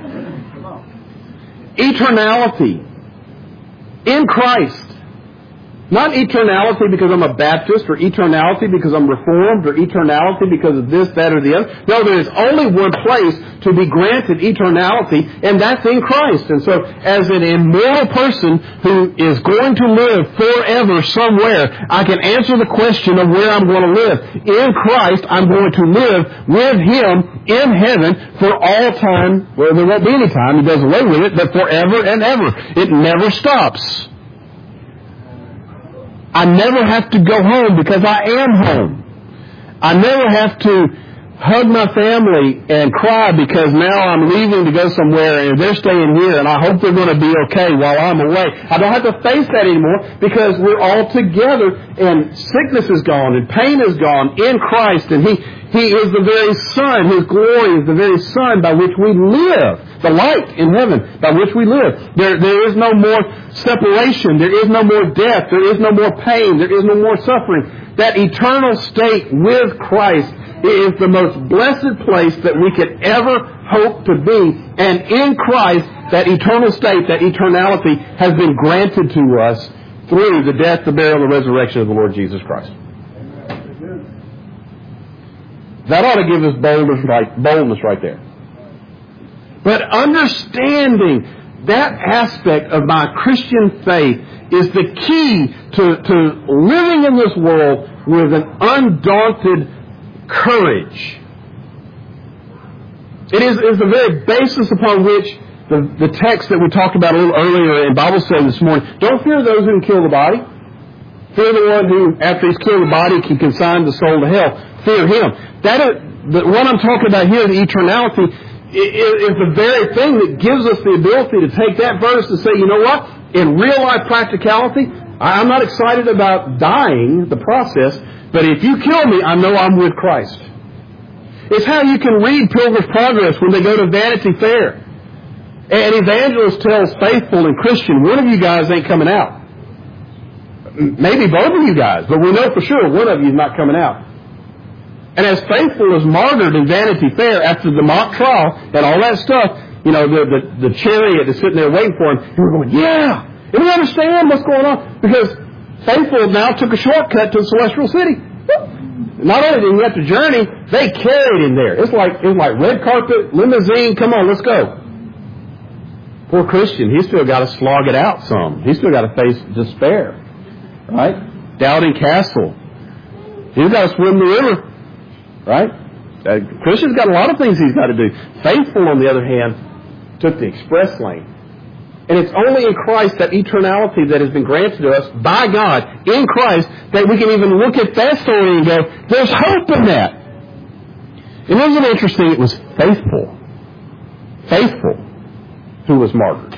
Eternality in Christ. Not eternality because I'm a Baptist, or eternality because I'm Reformed, or eternality because of this, that, or the other. No, there is only one place to be granted eternality, and that's in Christ. And so, as an immortal person who is going to live forever somewhere, I can answer the question of where I'm going to live. In Christ, I'm going to live with Him in heaven for all time. Well, there won't be any time. He does away with it, but forever and ever. It never stops. I never have to go home because I am home. I never have to hug my family and cry because now I'm leaving to go somewhere and they're staying here and I hope they're going to be okay while I'm away. I don't have to face that anymore because we're all together and sickness is gone and pain is gone in Christ, and He He is the very sun. His glory is the very sun by which we live. The light in heaven by which we live. There, there is no more separation. There is no more death. There is no more pain. There is no more suffering. That eternal state with Christ is the most blessed place that we could ever hope to be. And in Christ, that eternal state, that eternality has been granted to us through the death, the burial, and the resurrection of the Lord Jesus Christ. That ought to give us boldness right, boldness right there. But understanding that aspect of my Christian faith is the key to, to living in this world with an undaunted courage. It is, is the very basis upon which the, the text that we talked about a little earlier in Bible study this morning, don't fear those who can kill the body. Fear the one who, after he's killed the body, can consign the soul to hell. Fear him. That is, the, what I'm talking about here, the eternality, is, is the very thing that gives us the ability to take that verse and say, you know what? In real life practicality, I'm not excited about dying, the process, but if you kill me, I know I'm with Christ. It's how you can read Pilgrim's Progress when they go to Vanity Fair. An evangelist tells Faithful and Christian, one of you guys ain't coming out. Maybe both of you guys, but we know for sure one of you is not coming out. And as Faithful is martyred in Vanity Fair after the mock trial and all that stuff, you know, the, the, the chariot is sitting there waiting for him, and we're going, yeah! And we understand what's going on, because Faithful now took a shortcut to the celestial city. Not only did he have to journey, they carried him there. It's like, it's like red carpet, limousine, come on, let's go. Poor Christian, he's still got to slog it out some. He's still got to face despair. Right? Doubting castle. He's got to swim the river. Right? Uh, Christian's got a lot of things he's got to do. Faithful, on the other hand, took the express lane. And it's only in Christ, that eternality that has been granted to us by God, in Christ, that we can even look at that story and go, there's hope in that. And isn't it interesting? It was Faithful. Faithful who was martyred.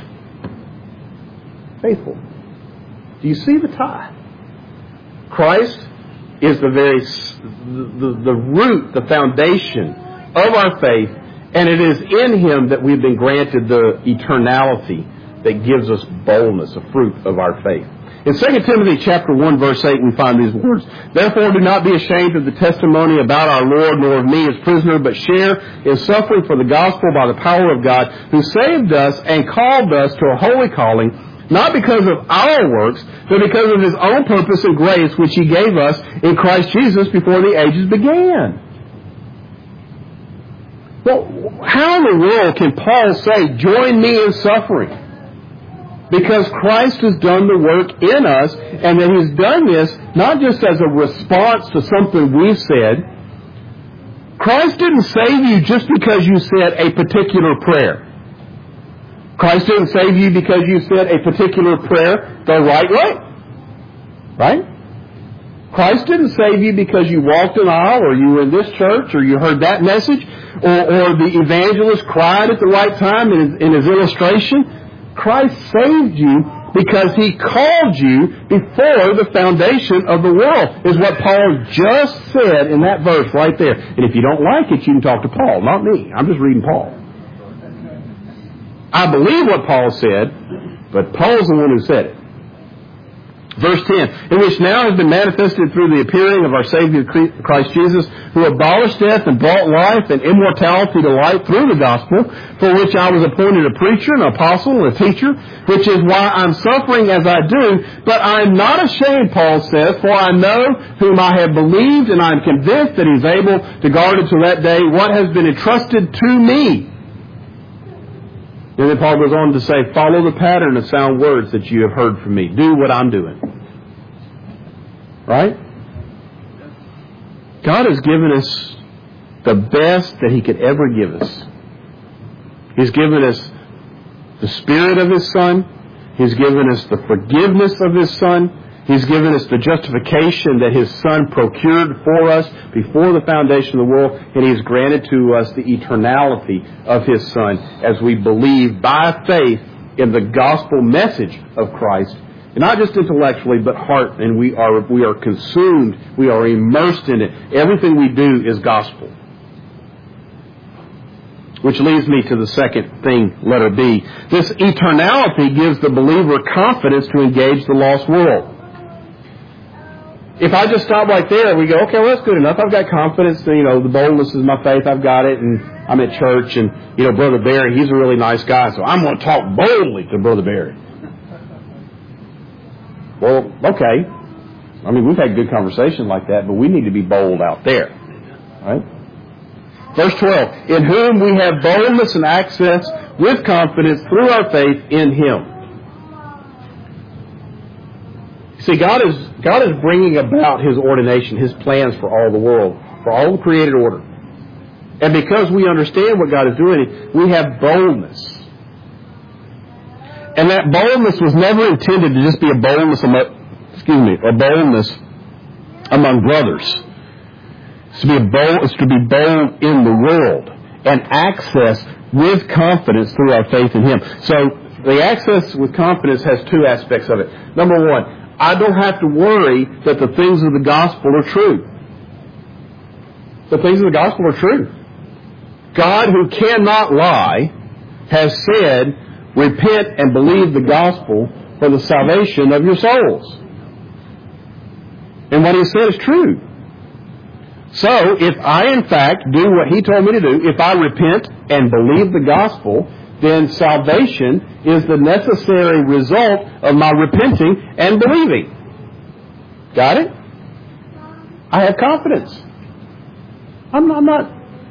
Faithful. Do you see the tie? Christ is the very the, the root, the foundation of our faith, and it is in Him that we've been granted the eternality that gives us boldness, a fruit of our faith. In Second Timothy chapter one, verse eight, we find these words, "Therefore do not be ashamed of the testimony about our Lord, nor of me as prisoner, but share in suffering for the gospel by the power of God, who saved us and called us to a holy calling, not because of our works, but because of His own purpose and grace, which He gave us in Christ Jesus before the ages began." Well, how in the world can Paul say, join me in suffering? Because Christ has done the work in us, and that He's done this not just as a response to something we've said. Christ didn't save you just because you said a particular prayer. Christ didn't save you because you said a particular prayer the right way. Right? Christ didn't save you because you walked an aisle or you were in this church or you heard that message or, or the evangelist cried at the right time in his, in his illustration. Christ saved you because He called you before the foundation of the world, is what Paul just said in that verse right there. And if you don't like it, you can talk to Paul, not me. I'm just reading Paul. I believe what Paul said, but Paul's the one who said it. Verse ten, in which now has been manifested through the appearing of our Savior Christ Jesus, who abolished death and brought life and immortality to light through the gospel, for which I was appointed a preacher, an apostle, and a teacher, which is why I'm suffering as I do. But I'm not ashamed, Paul says, for I know whom I have believed, and I'm convinced that He's able to guard until that day what has been entrusted to me. And then Paul goes on to say, follow the pattern of sound words that you have heard from me. Do what I'm doing. Right? God has given us the best that He could ever give us. He's given us the Spirit of His Son. He's given us the forgiveness of His Son. He's given us the justification that His Son procured for us before the foundation of the world, and He's granted to us the eternality of His Son as we believe by faith in the gospel message of Christ, and not just intellectually, but heart, and we are we are consumed, we are immersed in it. Everything we do is gospel. Which leads me to the second thing, letter B. This eternality gives the believer confidence to engage the lost world. If I just stop right there, we go, okay, well, that's good enough. I've got confidence. You know, the boldness is my faith. I've got it. And I'm at church. And, you know, Brother Barry, he's a really nice guy. So I'm going to talk boldly to Brother Barry. Well, okay. I mean, we've had good conversation like that, but we need to be bold out there. Right? Verse twelve, in whom we have boldness and access with confidence through our faith in Him. See, God is God is bringing about His ordination, His plans for all the world, for all the created order. And because we understand what God is doing, we have boldness. And that boldness was never intended to just be a boldness among, excuse me, a boldness among brothers. It's to be a bold, it's to be bold in the world and access with confidence through our faith in Him. So the access with confidence has two aspects of it. Number one, I don't have to worry that the things of the gospel are true. The things of the gospel are true. God, who cannot lie, has said, repent and believe the gospel for the salvation of your souls. And what He said is true. So, if I in fact do what He told me to do, if I repent and believe the gospel, then salvation is the necessary result of my repenting and believing. Got it? I have confidence. I'm not, I'm not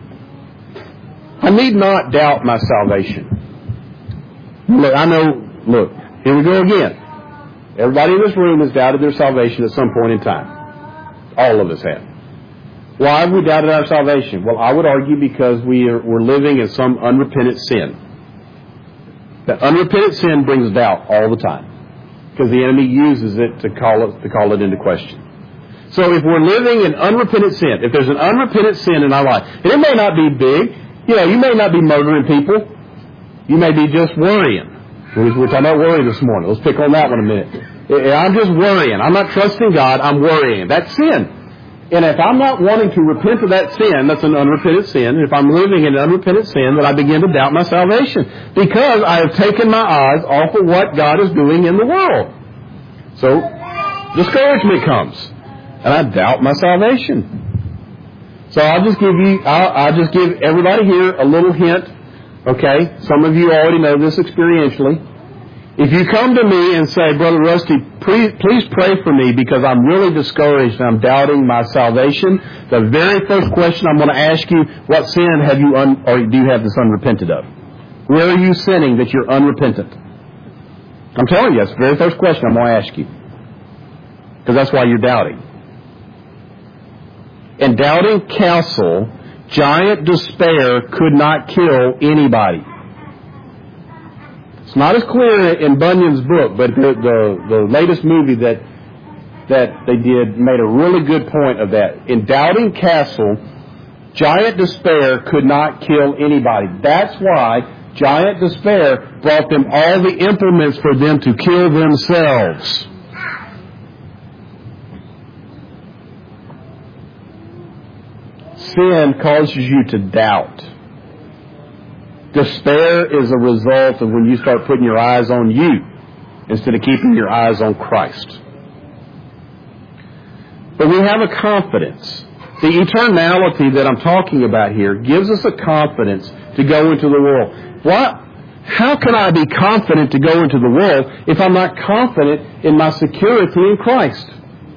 I need not doubt my salvation. Look, I know, look, here we go again. Everybody in this room has doubted their salvation at some point in time. All of us have. Why have we doubted our salvation? Well, I would argue because we are, we're living in some unrepentant sin. That unrepentant sin brings doubt all the time. Because the enemy uses it to call it, to call it into question. So if we're living in unrepentant sin, if there's an unrepentant sin in our life, and it may not be big, you know, you may not be murdering people. You may be just worrying. We're talking about worry this morning. Let's pick on that one a minute. I'm just worrying. I'm not trusting God. I'm worrying. That's sin. And if I'm not wanting to repent of that sin, that's an unrepentant sin. If I'm living in unrepentant sin, then I begin to doubt my salvation. Because I have taken my eyes off of what God is doing in the world. So, discouragement comes. And I doubt my salvation. So I'll just give you, I'll, I'll just give everybody here a little hint. Okay? Some of you already know this experientially. If you come to me and say, Brother Rusty, please, please pray for me because I'm really discouraged and I'm doubting my salvation, the very first question I'm going to ask you, what sin have you un, or do you have this unrepented of? Where are you sinning that you're unrepentant? I'm telling you, that's the very first question I'm going to ask you. Because that's why you're doubting. And doubting counsel giant despair could not kill anybody. It's not as clear in Bunyan's book, but the, the, the latest movie that that they did made a really good point of that. In Doubting Castle, giant despair could not kill anybody. That's why giant despair brought them all the implements for them to kill themselves. Sin causes you to doubt. Despair is a result of when you start putting your eyes on you instead of keeping your eyes on Christ. But we have a confidence. The eternality that I'm talking about here gives us a confidence to go into the world. What? How can I be confident to go into the world if I'm not confident in my security in Christ?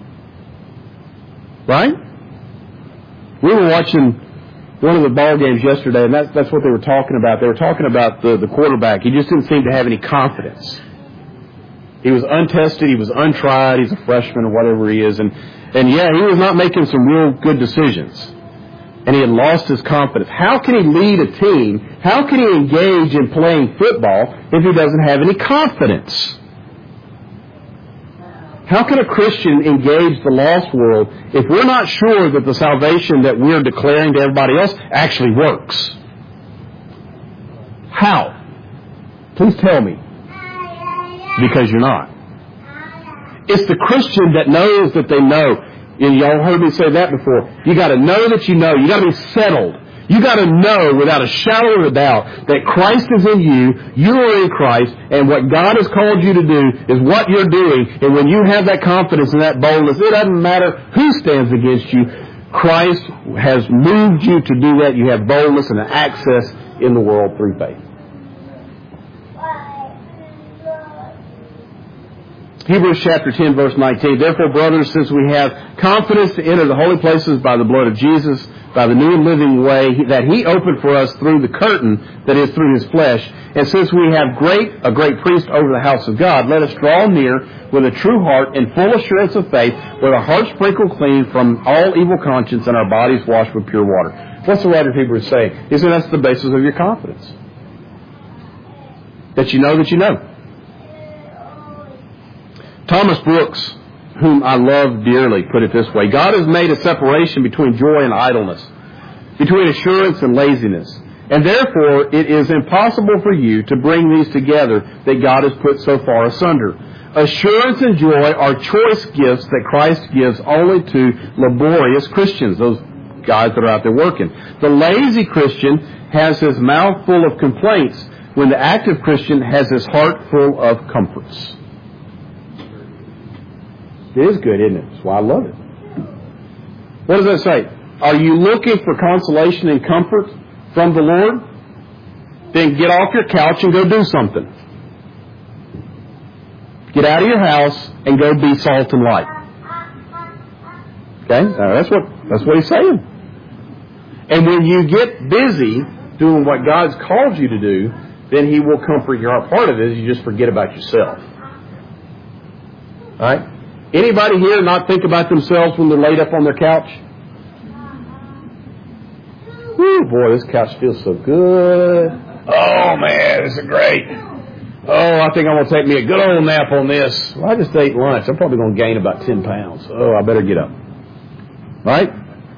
Right? We were watching one of the ball games yesterday, and that's, that's what they were talking about. They were talking about the, the quarterback. He just didn't seem to have any confidence. He was untested. He was untried. He's a freshman or whatever he is. And, and yeah, he was not making some real good decisions. And he had lost his confidence. How can he lead a team? How can he engage in playing football if he doesn't have any confidence? How can a Christian engage the lost world if we're not sure that the salvation that we're declaring to everybody else actually works? How? Please tell me. Because you're not. It's the Christian that knows that they know. And y'all heard me say that before. You got to know that you know. You got to be settled. You got to know without a shadow of a doubt that Christ is in you, you are in Christ, and what God has called you to do is what you're doing. And when you have that confidence and that boldness, it doesn't matter who stands against you. Christ has moved you to do that. You have boldness and access in the world through faith. Hebrews chapter ten, verse nineteen. Therefore, brothers, since we have confidence to enter the holy places by the blood of Jesus, by the new and living way that He opened for us through the curtain that is through His flesh, and since we have great a great priest over the house of God, let us draw near with a true heart and full assurance of faith, with our hearts sprinkled clean from all evil conscience and our bodies washed with pure water. What's the writer of Hebrews saying? He said that's the basis of your confidence. That you know that you know. Thomas Brooks, whom I love dearly, put it this way. God has made a separation between joy and idleness, between assurance and laziness. And therefore, it is impossible for you to bring these together that God has put so far asunder. Assurance and joy are choice gifts that Christ gives only to laborious Christians, those guys that are out there working. The lazy Christian has his mouth full of complaints, when the active Christian has his heart full of comforts. It is good, isn't it? That's why I love it. What does that say? Are you looking for consolation and comfort from the Lord? Then get off your couch and go do something. Get out of your house and go be salt and light. Okay? Now that's what that's what He's saying. And when you get busy doing what God's called you to do, then He will comfort your heart. Part of it is you just forget about yourself. All right? Anybody here not think about themselves when they're laid up on their couch? Woo, boy, this couch feels so good. Oh, man, this is great. Oh, I think I'm going to take me a good old nap on this. Well, I just ate lunch. I'm probably going to gain about ten pounds. Oh, I better get up. Right?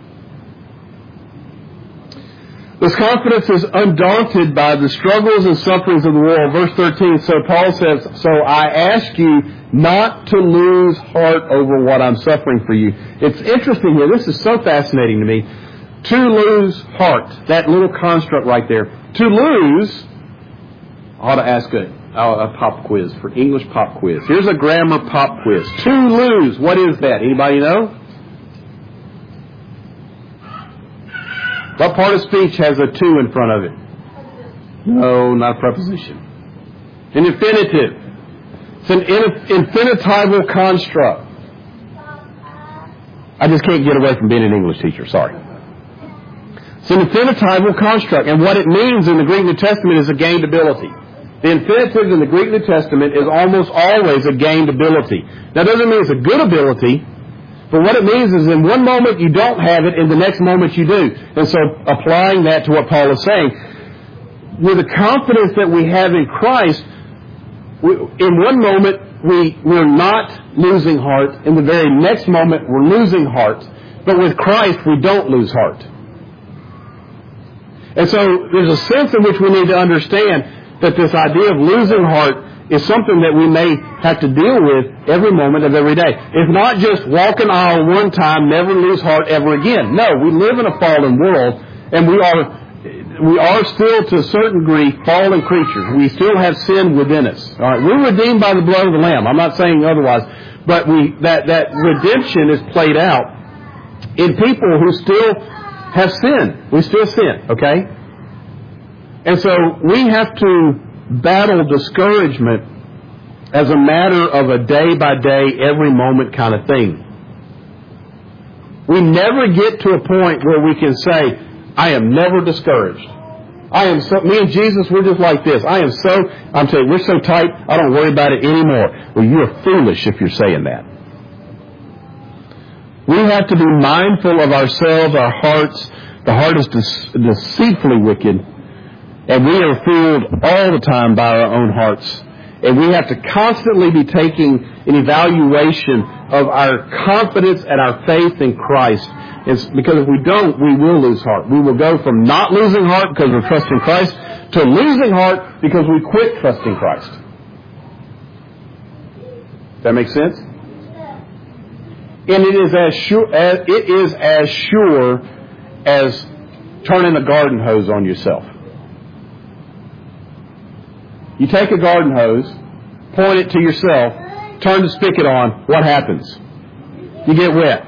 This confidence is undaunted by the struggles and sufferings of the world. Verse thirteen, so Paul says, so I ask you not to lose heart over what I'm suffering for you. It's interesting here. This is so fascinating to me. To lose heart, that little construct right there. To lose, I ought to ask a, a pop quiz for English pop quiz. Here's a grammar pop quiz. To lose, what is that? Anybody know? What part of speech has a to in front of it? No, not a preposition. An infinitive. It's an infinitival construct. I just can't get away from being an English teacher, sorry. It's an infinitival construct, and what it means in the Greek New Testament is a gained ability. The infinitive in the Greek New Testament is almost always a gained ability. That doesn't mean it's a good ability, But what it means is in one moment you don't have it, in the next moment you do. And so applying that to what Paul is saying, with the confidence that we have in Christ, we, in one moment we, we're not losing heart. In the very next moment we're losing heart. But with Christ we don't lose heart. And so there's a sense in which we need to understand that this idea of losing heart is something that we may have to deal with every moment of every day. It's not just walk an aisle one time, never lose heart ever again. No, we live in a fallen world, and we are we are still to a certain degree fallen creatures. We still have sin within us. All right, we're redeemed by the blood of the Lamb. I'm not saying otherwise, but we that that redemption is played out in people who still have sin. We still sin, okay? And so we have to battle discouragement as a matter of a day-by-day, every moment kind of thing. We never get to a point where we can say, I am never discouraged. I am so, me and Jesus, we're just like this. I am so, I'm saying, we're so tight, I don't worry about it anymore. Well, you're foolish if you're saying that. We have to be mindful of ourselves, our hearts. The heart is de- deceitfully wicked. And we are fooled all the time by our own hearts. And we have to constantly be taking an evaluation of our confidence and our faith in Christ. It's because if we don't, we will lose heart. We will go from not losing heart because we're trusting Christ to losing heart because we quit trusting Christ. Does that make sense? And it is as sure as, it is as sure as turning a garden hose on yourself. You take a garden hose, point it to yourself, turn the spigot on, what happens? You get wet.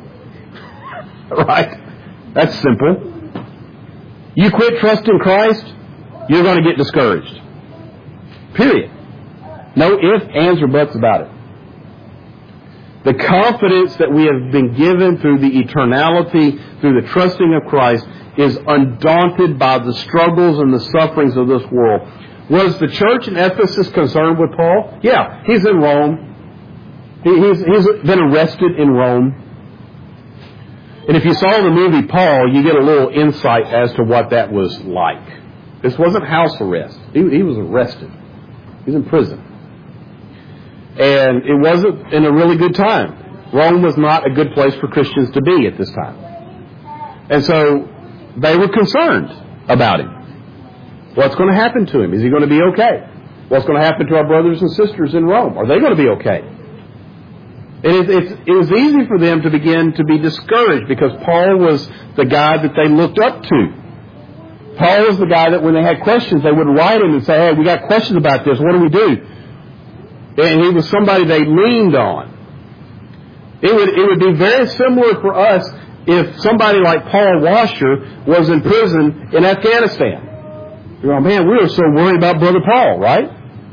Right? That's simple. You quit trusting Christ, you're going to get discouraged. Period. No ifs, ands, or buts about it. The confidence that we have been given through the eternality, through the trusting of Christ, is undaunted by the struggles and the sufferings of this world. Was the church in Ephesus concerned with Paul? Yeah, he's in Rome. He, he's, he's been arrested in Rome. And if you saw the movie Paul, you get a little insight as to what that was like. This wasn't house arrest. He, he was arrested. He was in prison. And it wasn't in a really good time. Rome was not a good place for Christians to be at this time. And so they were concerned about him. What's going to happen to him? Is he going to be okay? What's going to happen to our brothers and sisters in Rome? Are they going to be okay? It, it's, it was easy for them to begin to be discouraged because Paul was the guy that they looked up to. Paul was the guy that when they had questions, they would write him and say, hey, we got questions about this. What do we do? And he was somebody they leaned on. It would, it would be very similar for us if somebody like Paul Washer was in prison in Afghanistan. You're going, man, we were so worried about Brother Paul, right?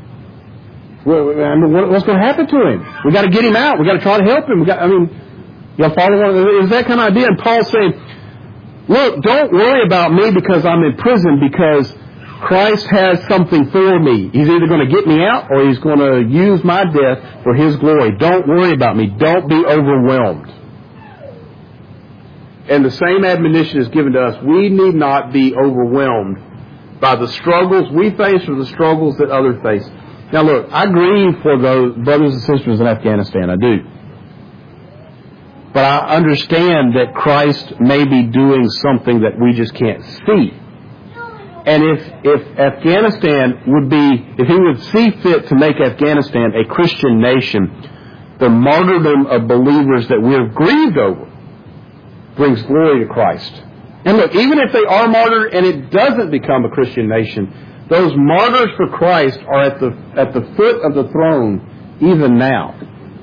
I mean, what's going to happen to him? We got to get him out. We got to try to help him. We got, I mean, you know, follow one. It was that kind of idea. And Paul's saying, look, don't worry about me because I'm in prison because Christ has something for me. He's either going to get me out or he's going to use my death for his glory. Don't worry about me. Don't be overwhelmed. And the same admonition is given to us. We need not be overwhelmed by the struggles we face or the struggles that others face. Now look, I grieve for those brothers and sisters in Afghanistan. I do. But I understand that Christ may be doing something that we just can't see. And if, if Afghanistan would be, if he would see fit to make Afghanistan a Christian nation, the martyrdom of believers that we're grieved over brings glory to Christ. And look, even if they are martyred and it doesn't become a Christian nation, those martyrs for Christ are at the at the foot of the throne even now.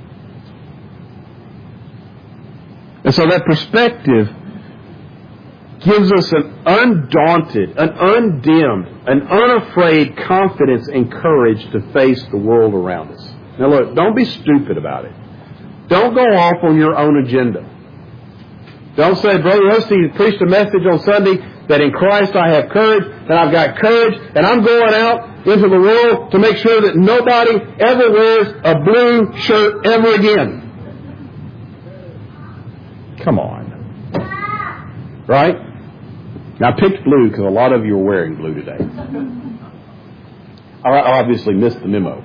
And so that perspective gives us an undaunted, an undimmed, an unafraid confidence and courage to face the world around us. Now look, don't be stupid about it. Don't go off on your own agenda. Don't say, Brother Rusty preached a message on Sunday that in Christ I have courage, and I've got courage, and I'm going out into the world to make sure that nobody ever wears a blue shirt ever again. Come on. Right? Now, I picked blue because a lot of you are wearing blue today. I obviously missed the memo.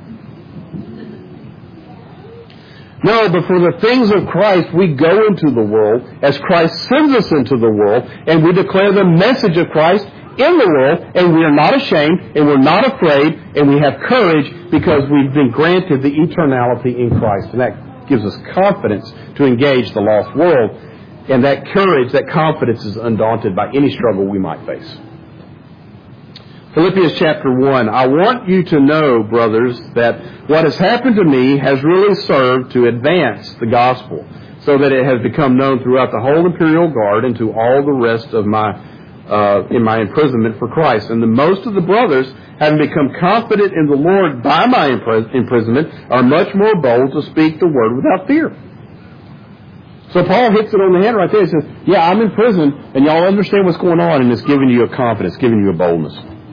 No, but for the things of Christ, we go into the world as Christ sends us into the world, and we declare the message of Christ in the world, and we are not ashamed, and we're not afraid, and we have courage because we've been granted the eternality in Christ. And that gives us confidence to engage the lost world, and that courage, that confidence is undaunted by any struggle we might face. Philippians chapter one. I want you to know, brothers, that what has happened to me has really served to advance the gospel, so that it has become known throughout the whole imperial guard and to all the rest of my uh, in my imprisonment for Christ. And the most of the brothers, having become confident in the Lord by my impris- imprisonment, are much more bold to speak the word without fear. So Paul hits it on the head right there. He says, yeah, I'm in prison, and y'all understand what's going on, and it's giving you a confidence, giving you a boldness.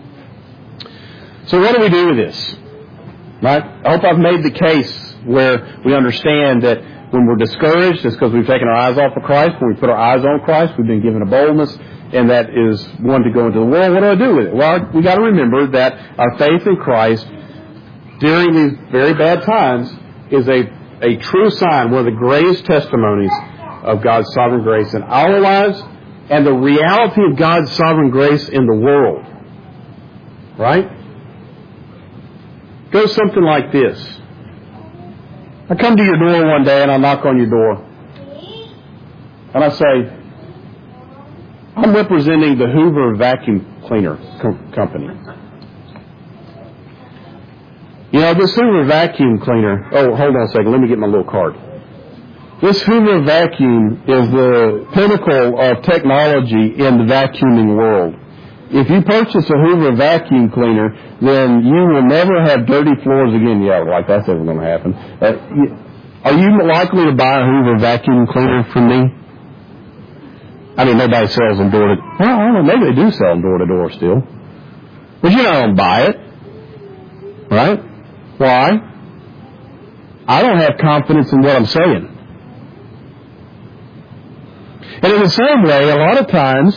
So what do we do with this? Right? I hope I've made the case where we understand that when we're discouraged, it's because we've taken our eyes off of Christ. When we put our eyes on Christ, we've been given a boldness, and that is one to go into the world. What do I do with it? Well, we got to remember that our faith in Christ during these very bad times is a, a true sign, one of the greatest testimonies of God's sovereign grace in our lives and the reality of God's sovereign grace in the world. Right? Goes something like this. I come to your door one day and I knock on your door. And I say, I'm representing the Hoover Vacuum Cleaner com- Company. You know, this Hoover Vacuum Cleaner, oh, hold on a second, let me get my little card. This Hoover Vacuum is the pinnacle of technology in the vacuuming world. If you purchase a Hoover vacuum cleaner, then you will never have dirty floors again. Yeah, like that's ever going to happen. Uh, you, are you likely to buy a Hoover vacuum cleaner from me? I mean, nobody sells them door to door. Well, I don't know. Maybe they do sell them door to door still. But you're not going to buy it. Right? Why? I don't have confidence in what I'm saying. And in the same way, a lot of times,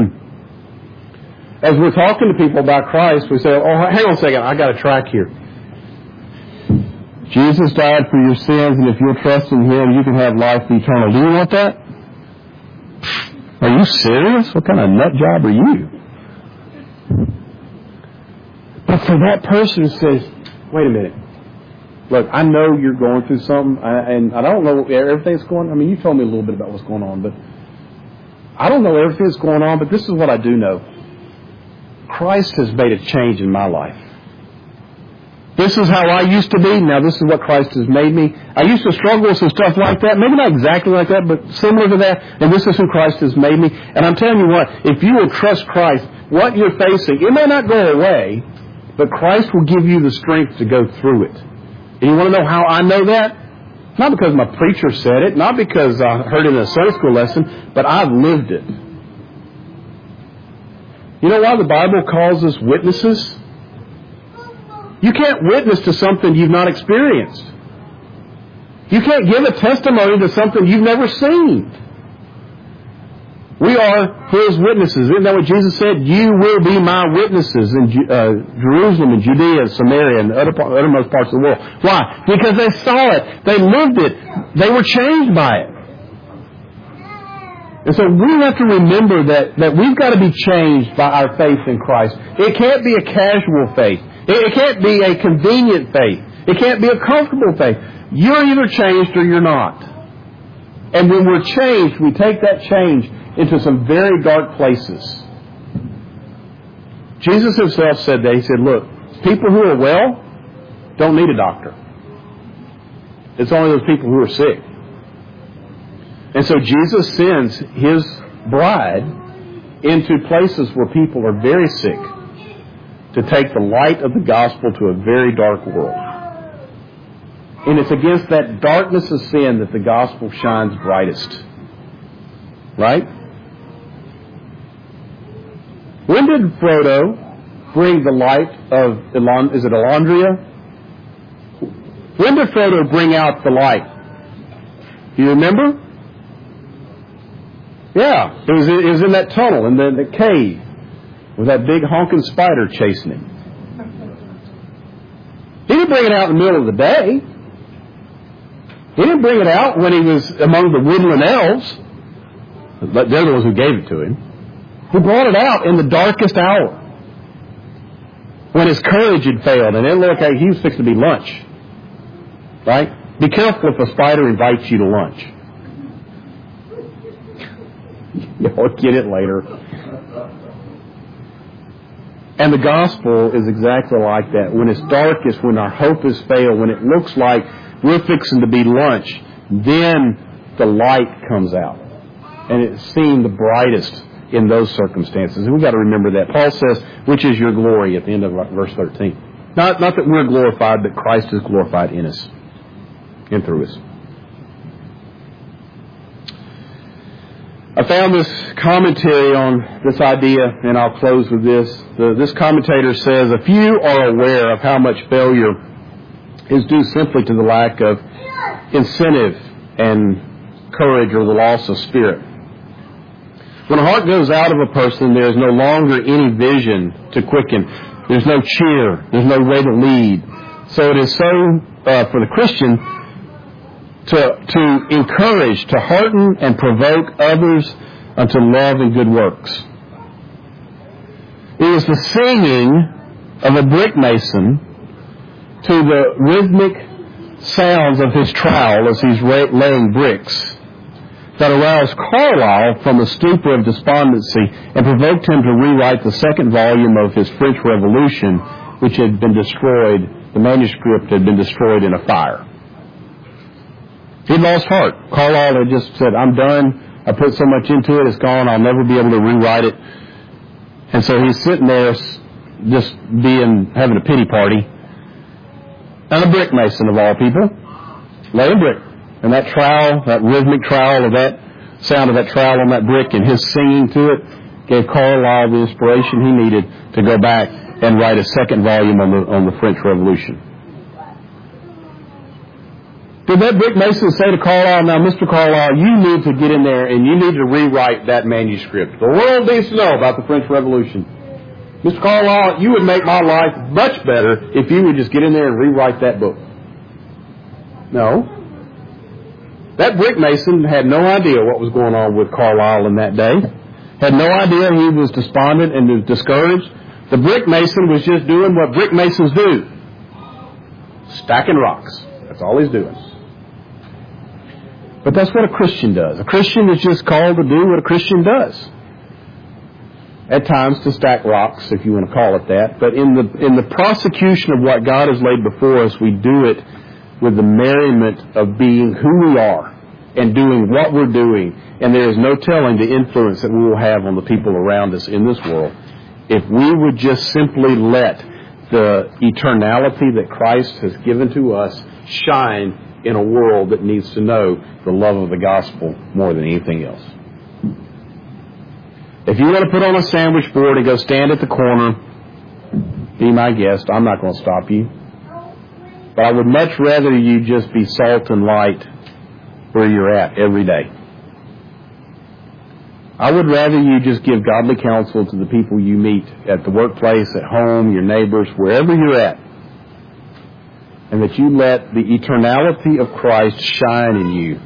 as we're talking to people about Christ, we say, oh, hang on a second, I got a track here. Jesus died for your sins, and if you'll trust in Him, you can have life eternal. Do you want that? Are you serious? What kind of nut job are you? But for that person who says, wait a minute, look, I know you're going through something, and I don't know everything that's going on. I mean, you told me a little bit about what's going on, but I don't know everything that's going on, but this is what I do know. Christ has made a change in my life. This is how I used to be. Now this is what Christ has made me. I used to struggle with some stuff like that. Maybe not exactly like that, but similar to that. And this is who Christ has made me. And I'm telling you what, if you will trust Christ, what you're facing, it may not go away, but Christ will give you the strength to go through it. And you want to know how I know that? Not because my preacher said it, not because I heard it in a Sunday school lesson, but I've lived it. You know why the Bible calls us witnesses? You can't witness to something you've not experienced. You can't give a testimony to something you've never seen. We are His witnesses. Isn't that what Jesus said? You will be my witnesses in uh, Jerusalem and Judea and Samaria and the other part, uttermost parts of the world. Why? Because they saw it. They lived it. They were changed by it. And so we have to remember that, that we've got to be changed by our faith in Christ. It can't be a casual faith. It, it can't be a convenient faith. It can't be a comfortable faith. You're either changed or you're not. And when we're changed, we take that change into some very dark places. Jesus Himself said that. He said, look, people who are well don't need a doctor. It's only those people who are sick. And so Jesus sends His bride into places where people are very sick to take the light of the gospel to a very dark world. And it's against that darkness of sin that the gospel shines brightest. Right? When did Frodo bring the light of, Elon, is it Elandria? When did Frodo bring out the light? Do you remember? Yeah, it was, it was in that tunnel, in the, the cave, with that big honking spider chasing him. He didn't bring it out in the middle of the day. He didn't bring it out when he was among the woodland elves. They're the ones who gave it to him. He brought it out in the darkest hour, when his courage had failed, and then look, hey, he was fixing to be lunch. Right? Be careful if a spider invites you to lunch. You'll get it later. And the gospel is exactly like that. When it's darkest, when our hope has failed, when it looks like we're fixing to be lunch, then the light comes out. And it's seen the brightest in those circumstances. And we've got to remember that. Paul says, which is your glory at the end of verse thirteen. Not, not that we're glorified, but Christ is glorified in us and through us. I found this commentary on this idea, and I'll close with this. The, this commentator says, a few are aware of how much failure is due simply to the lack of incentive and courage or the loss of spirit. When a heart goes out of a person, there is no longer any vision to quicken. There's no cheer. There's no way to lead. So it is so uh, for the Christian to, to encourage, to hearten and provoke others unto love and good works. It is the singing of a brick mason to the rhythmic sounds of his trowel as he's laying bricks that aroused Carlyle from a stupor of despondency and provoked him to rewrite the second volume of his French Revolution, which had been destroyed, the manuscript had been destroyed in a fire. He'd lost heart. Carlyle had just said, I'm done. I put so much into it, it's gone. I'll never be able to rewrite it. And so he's sitting there just being, having a pity party. And a brick mason of all people, laying brick. And that trowel, that rhythmic trowel of that sound of that trowel on that brick and his singing to it gave Carlyle the inspiration he needed to go back and write a second volume on the, on the French Revolution. Did that brick mason say to Carlyle, now, Mister Carlyle, you need to get in there and you need to rewrite that manuscript. The world needs to know about the French Revolution. Mister Carlyle, you would make my life much better if you would just get in there and rewrite that book. No. That brick mason had no idea what was going on with Carlyle in that day. Had no idea he was despondent and discouraged. The brick mason was just doing what brick masons do. Stacking rocks. That's all he's doing. But that's what a Christian does. A Christian is just called to do what a Christian does. At times to stack rocks, if you want to call it that. But in the in the prosecution of what God has laid before us, we do it with the merriment of being who we are and doing what we're doing. And there is no telling the influence that we will have on the people around us in this world if we would just simply let the eternality that Christ has given to us shine in a world that needs to know the love of the gospel more than anything else. If you want to put on a sandwich board and go stand at the corner, be my guest. I'm not going to stop you. But I would much rather you just be salt and light where you're at every day. I would rather you just give godly counsel to the people you meet at the workplace, at home, your neighbors, wherever you're at. And that you let the eternality of Christ shine in you.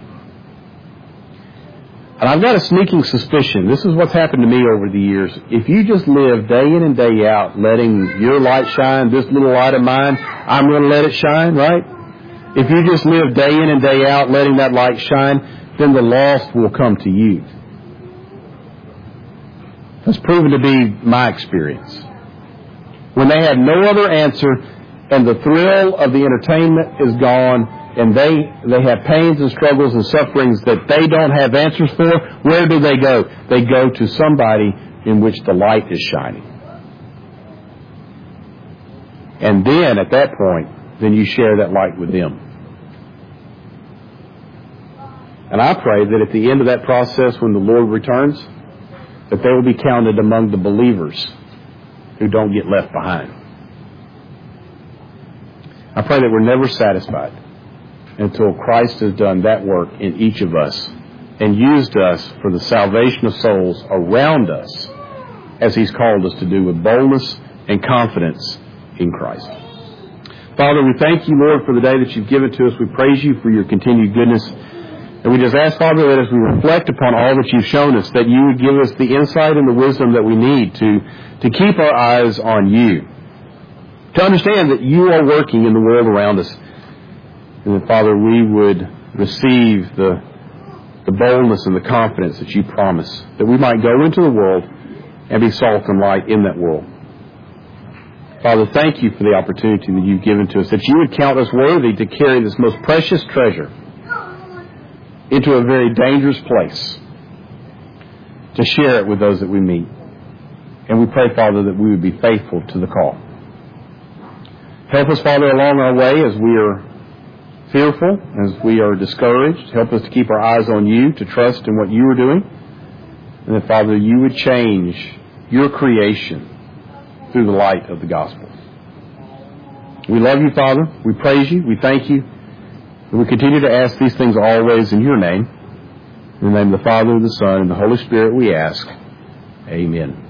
And I've got a sneaking suspicion. This is what's happened to me over the years. If you just live day in and day out letting your light shine, this little light of mine, I'm going to let it shine, right? If you just live day in and day out letting that light shine, then the lost will come to you. That's proven to be my experience. When they have no other answer and the thrill of the entertainment is gone, and they, they have pains and struggles and sufferings that they don't have answers for, where do they go? They go to somebody in which the light is shining. And then, at that point, then you share that light with them. And I pray that at the end of that process, when the Lord returns, that they will be counted among the believers who don't get left behind. I pray that we're never satisfied until Christ has done that work in each of us and used us for the salvation of souls around us, as He's called us to do with boldness and confidence in Christ. Father, we thank you, Lord, for the day that you've given to us. We praise you for your continued goodness. And we just ask, Father, that as we reflect upon all that you've shown us, that you would give us the insight and the wisdom that we need to, to keep our eyes on you, to understand that you are working in the world around us. And that, Father, we would receive the, the boldness and the confidence that you promise, that we might go into the world and be salt and light in that world. Father, thank you for the opportunity that you've given to us, that you would count us worthy to carry this most precious treasure into a very dangerous place, to share it with those that we meet. And we pray, Father, that we would be faithful to the call. Help us, Father, along our way as we are fearful, as we are discouraged. Help us to keep our eyes on you, to trust in what you are doing. And that, Father, you would change your creation through the light of the gospel. We love you, Father. We praise you. We thank you. And we continue to ask these things always in your name. In the name of the Father, the Son, and the Holy Spirit we ask. Amen.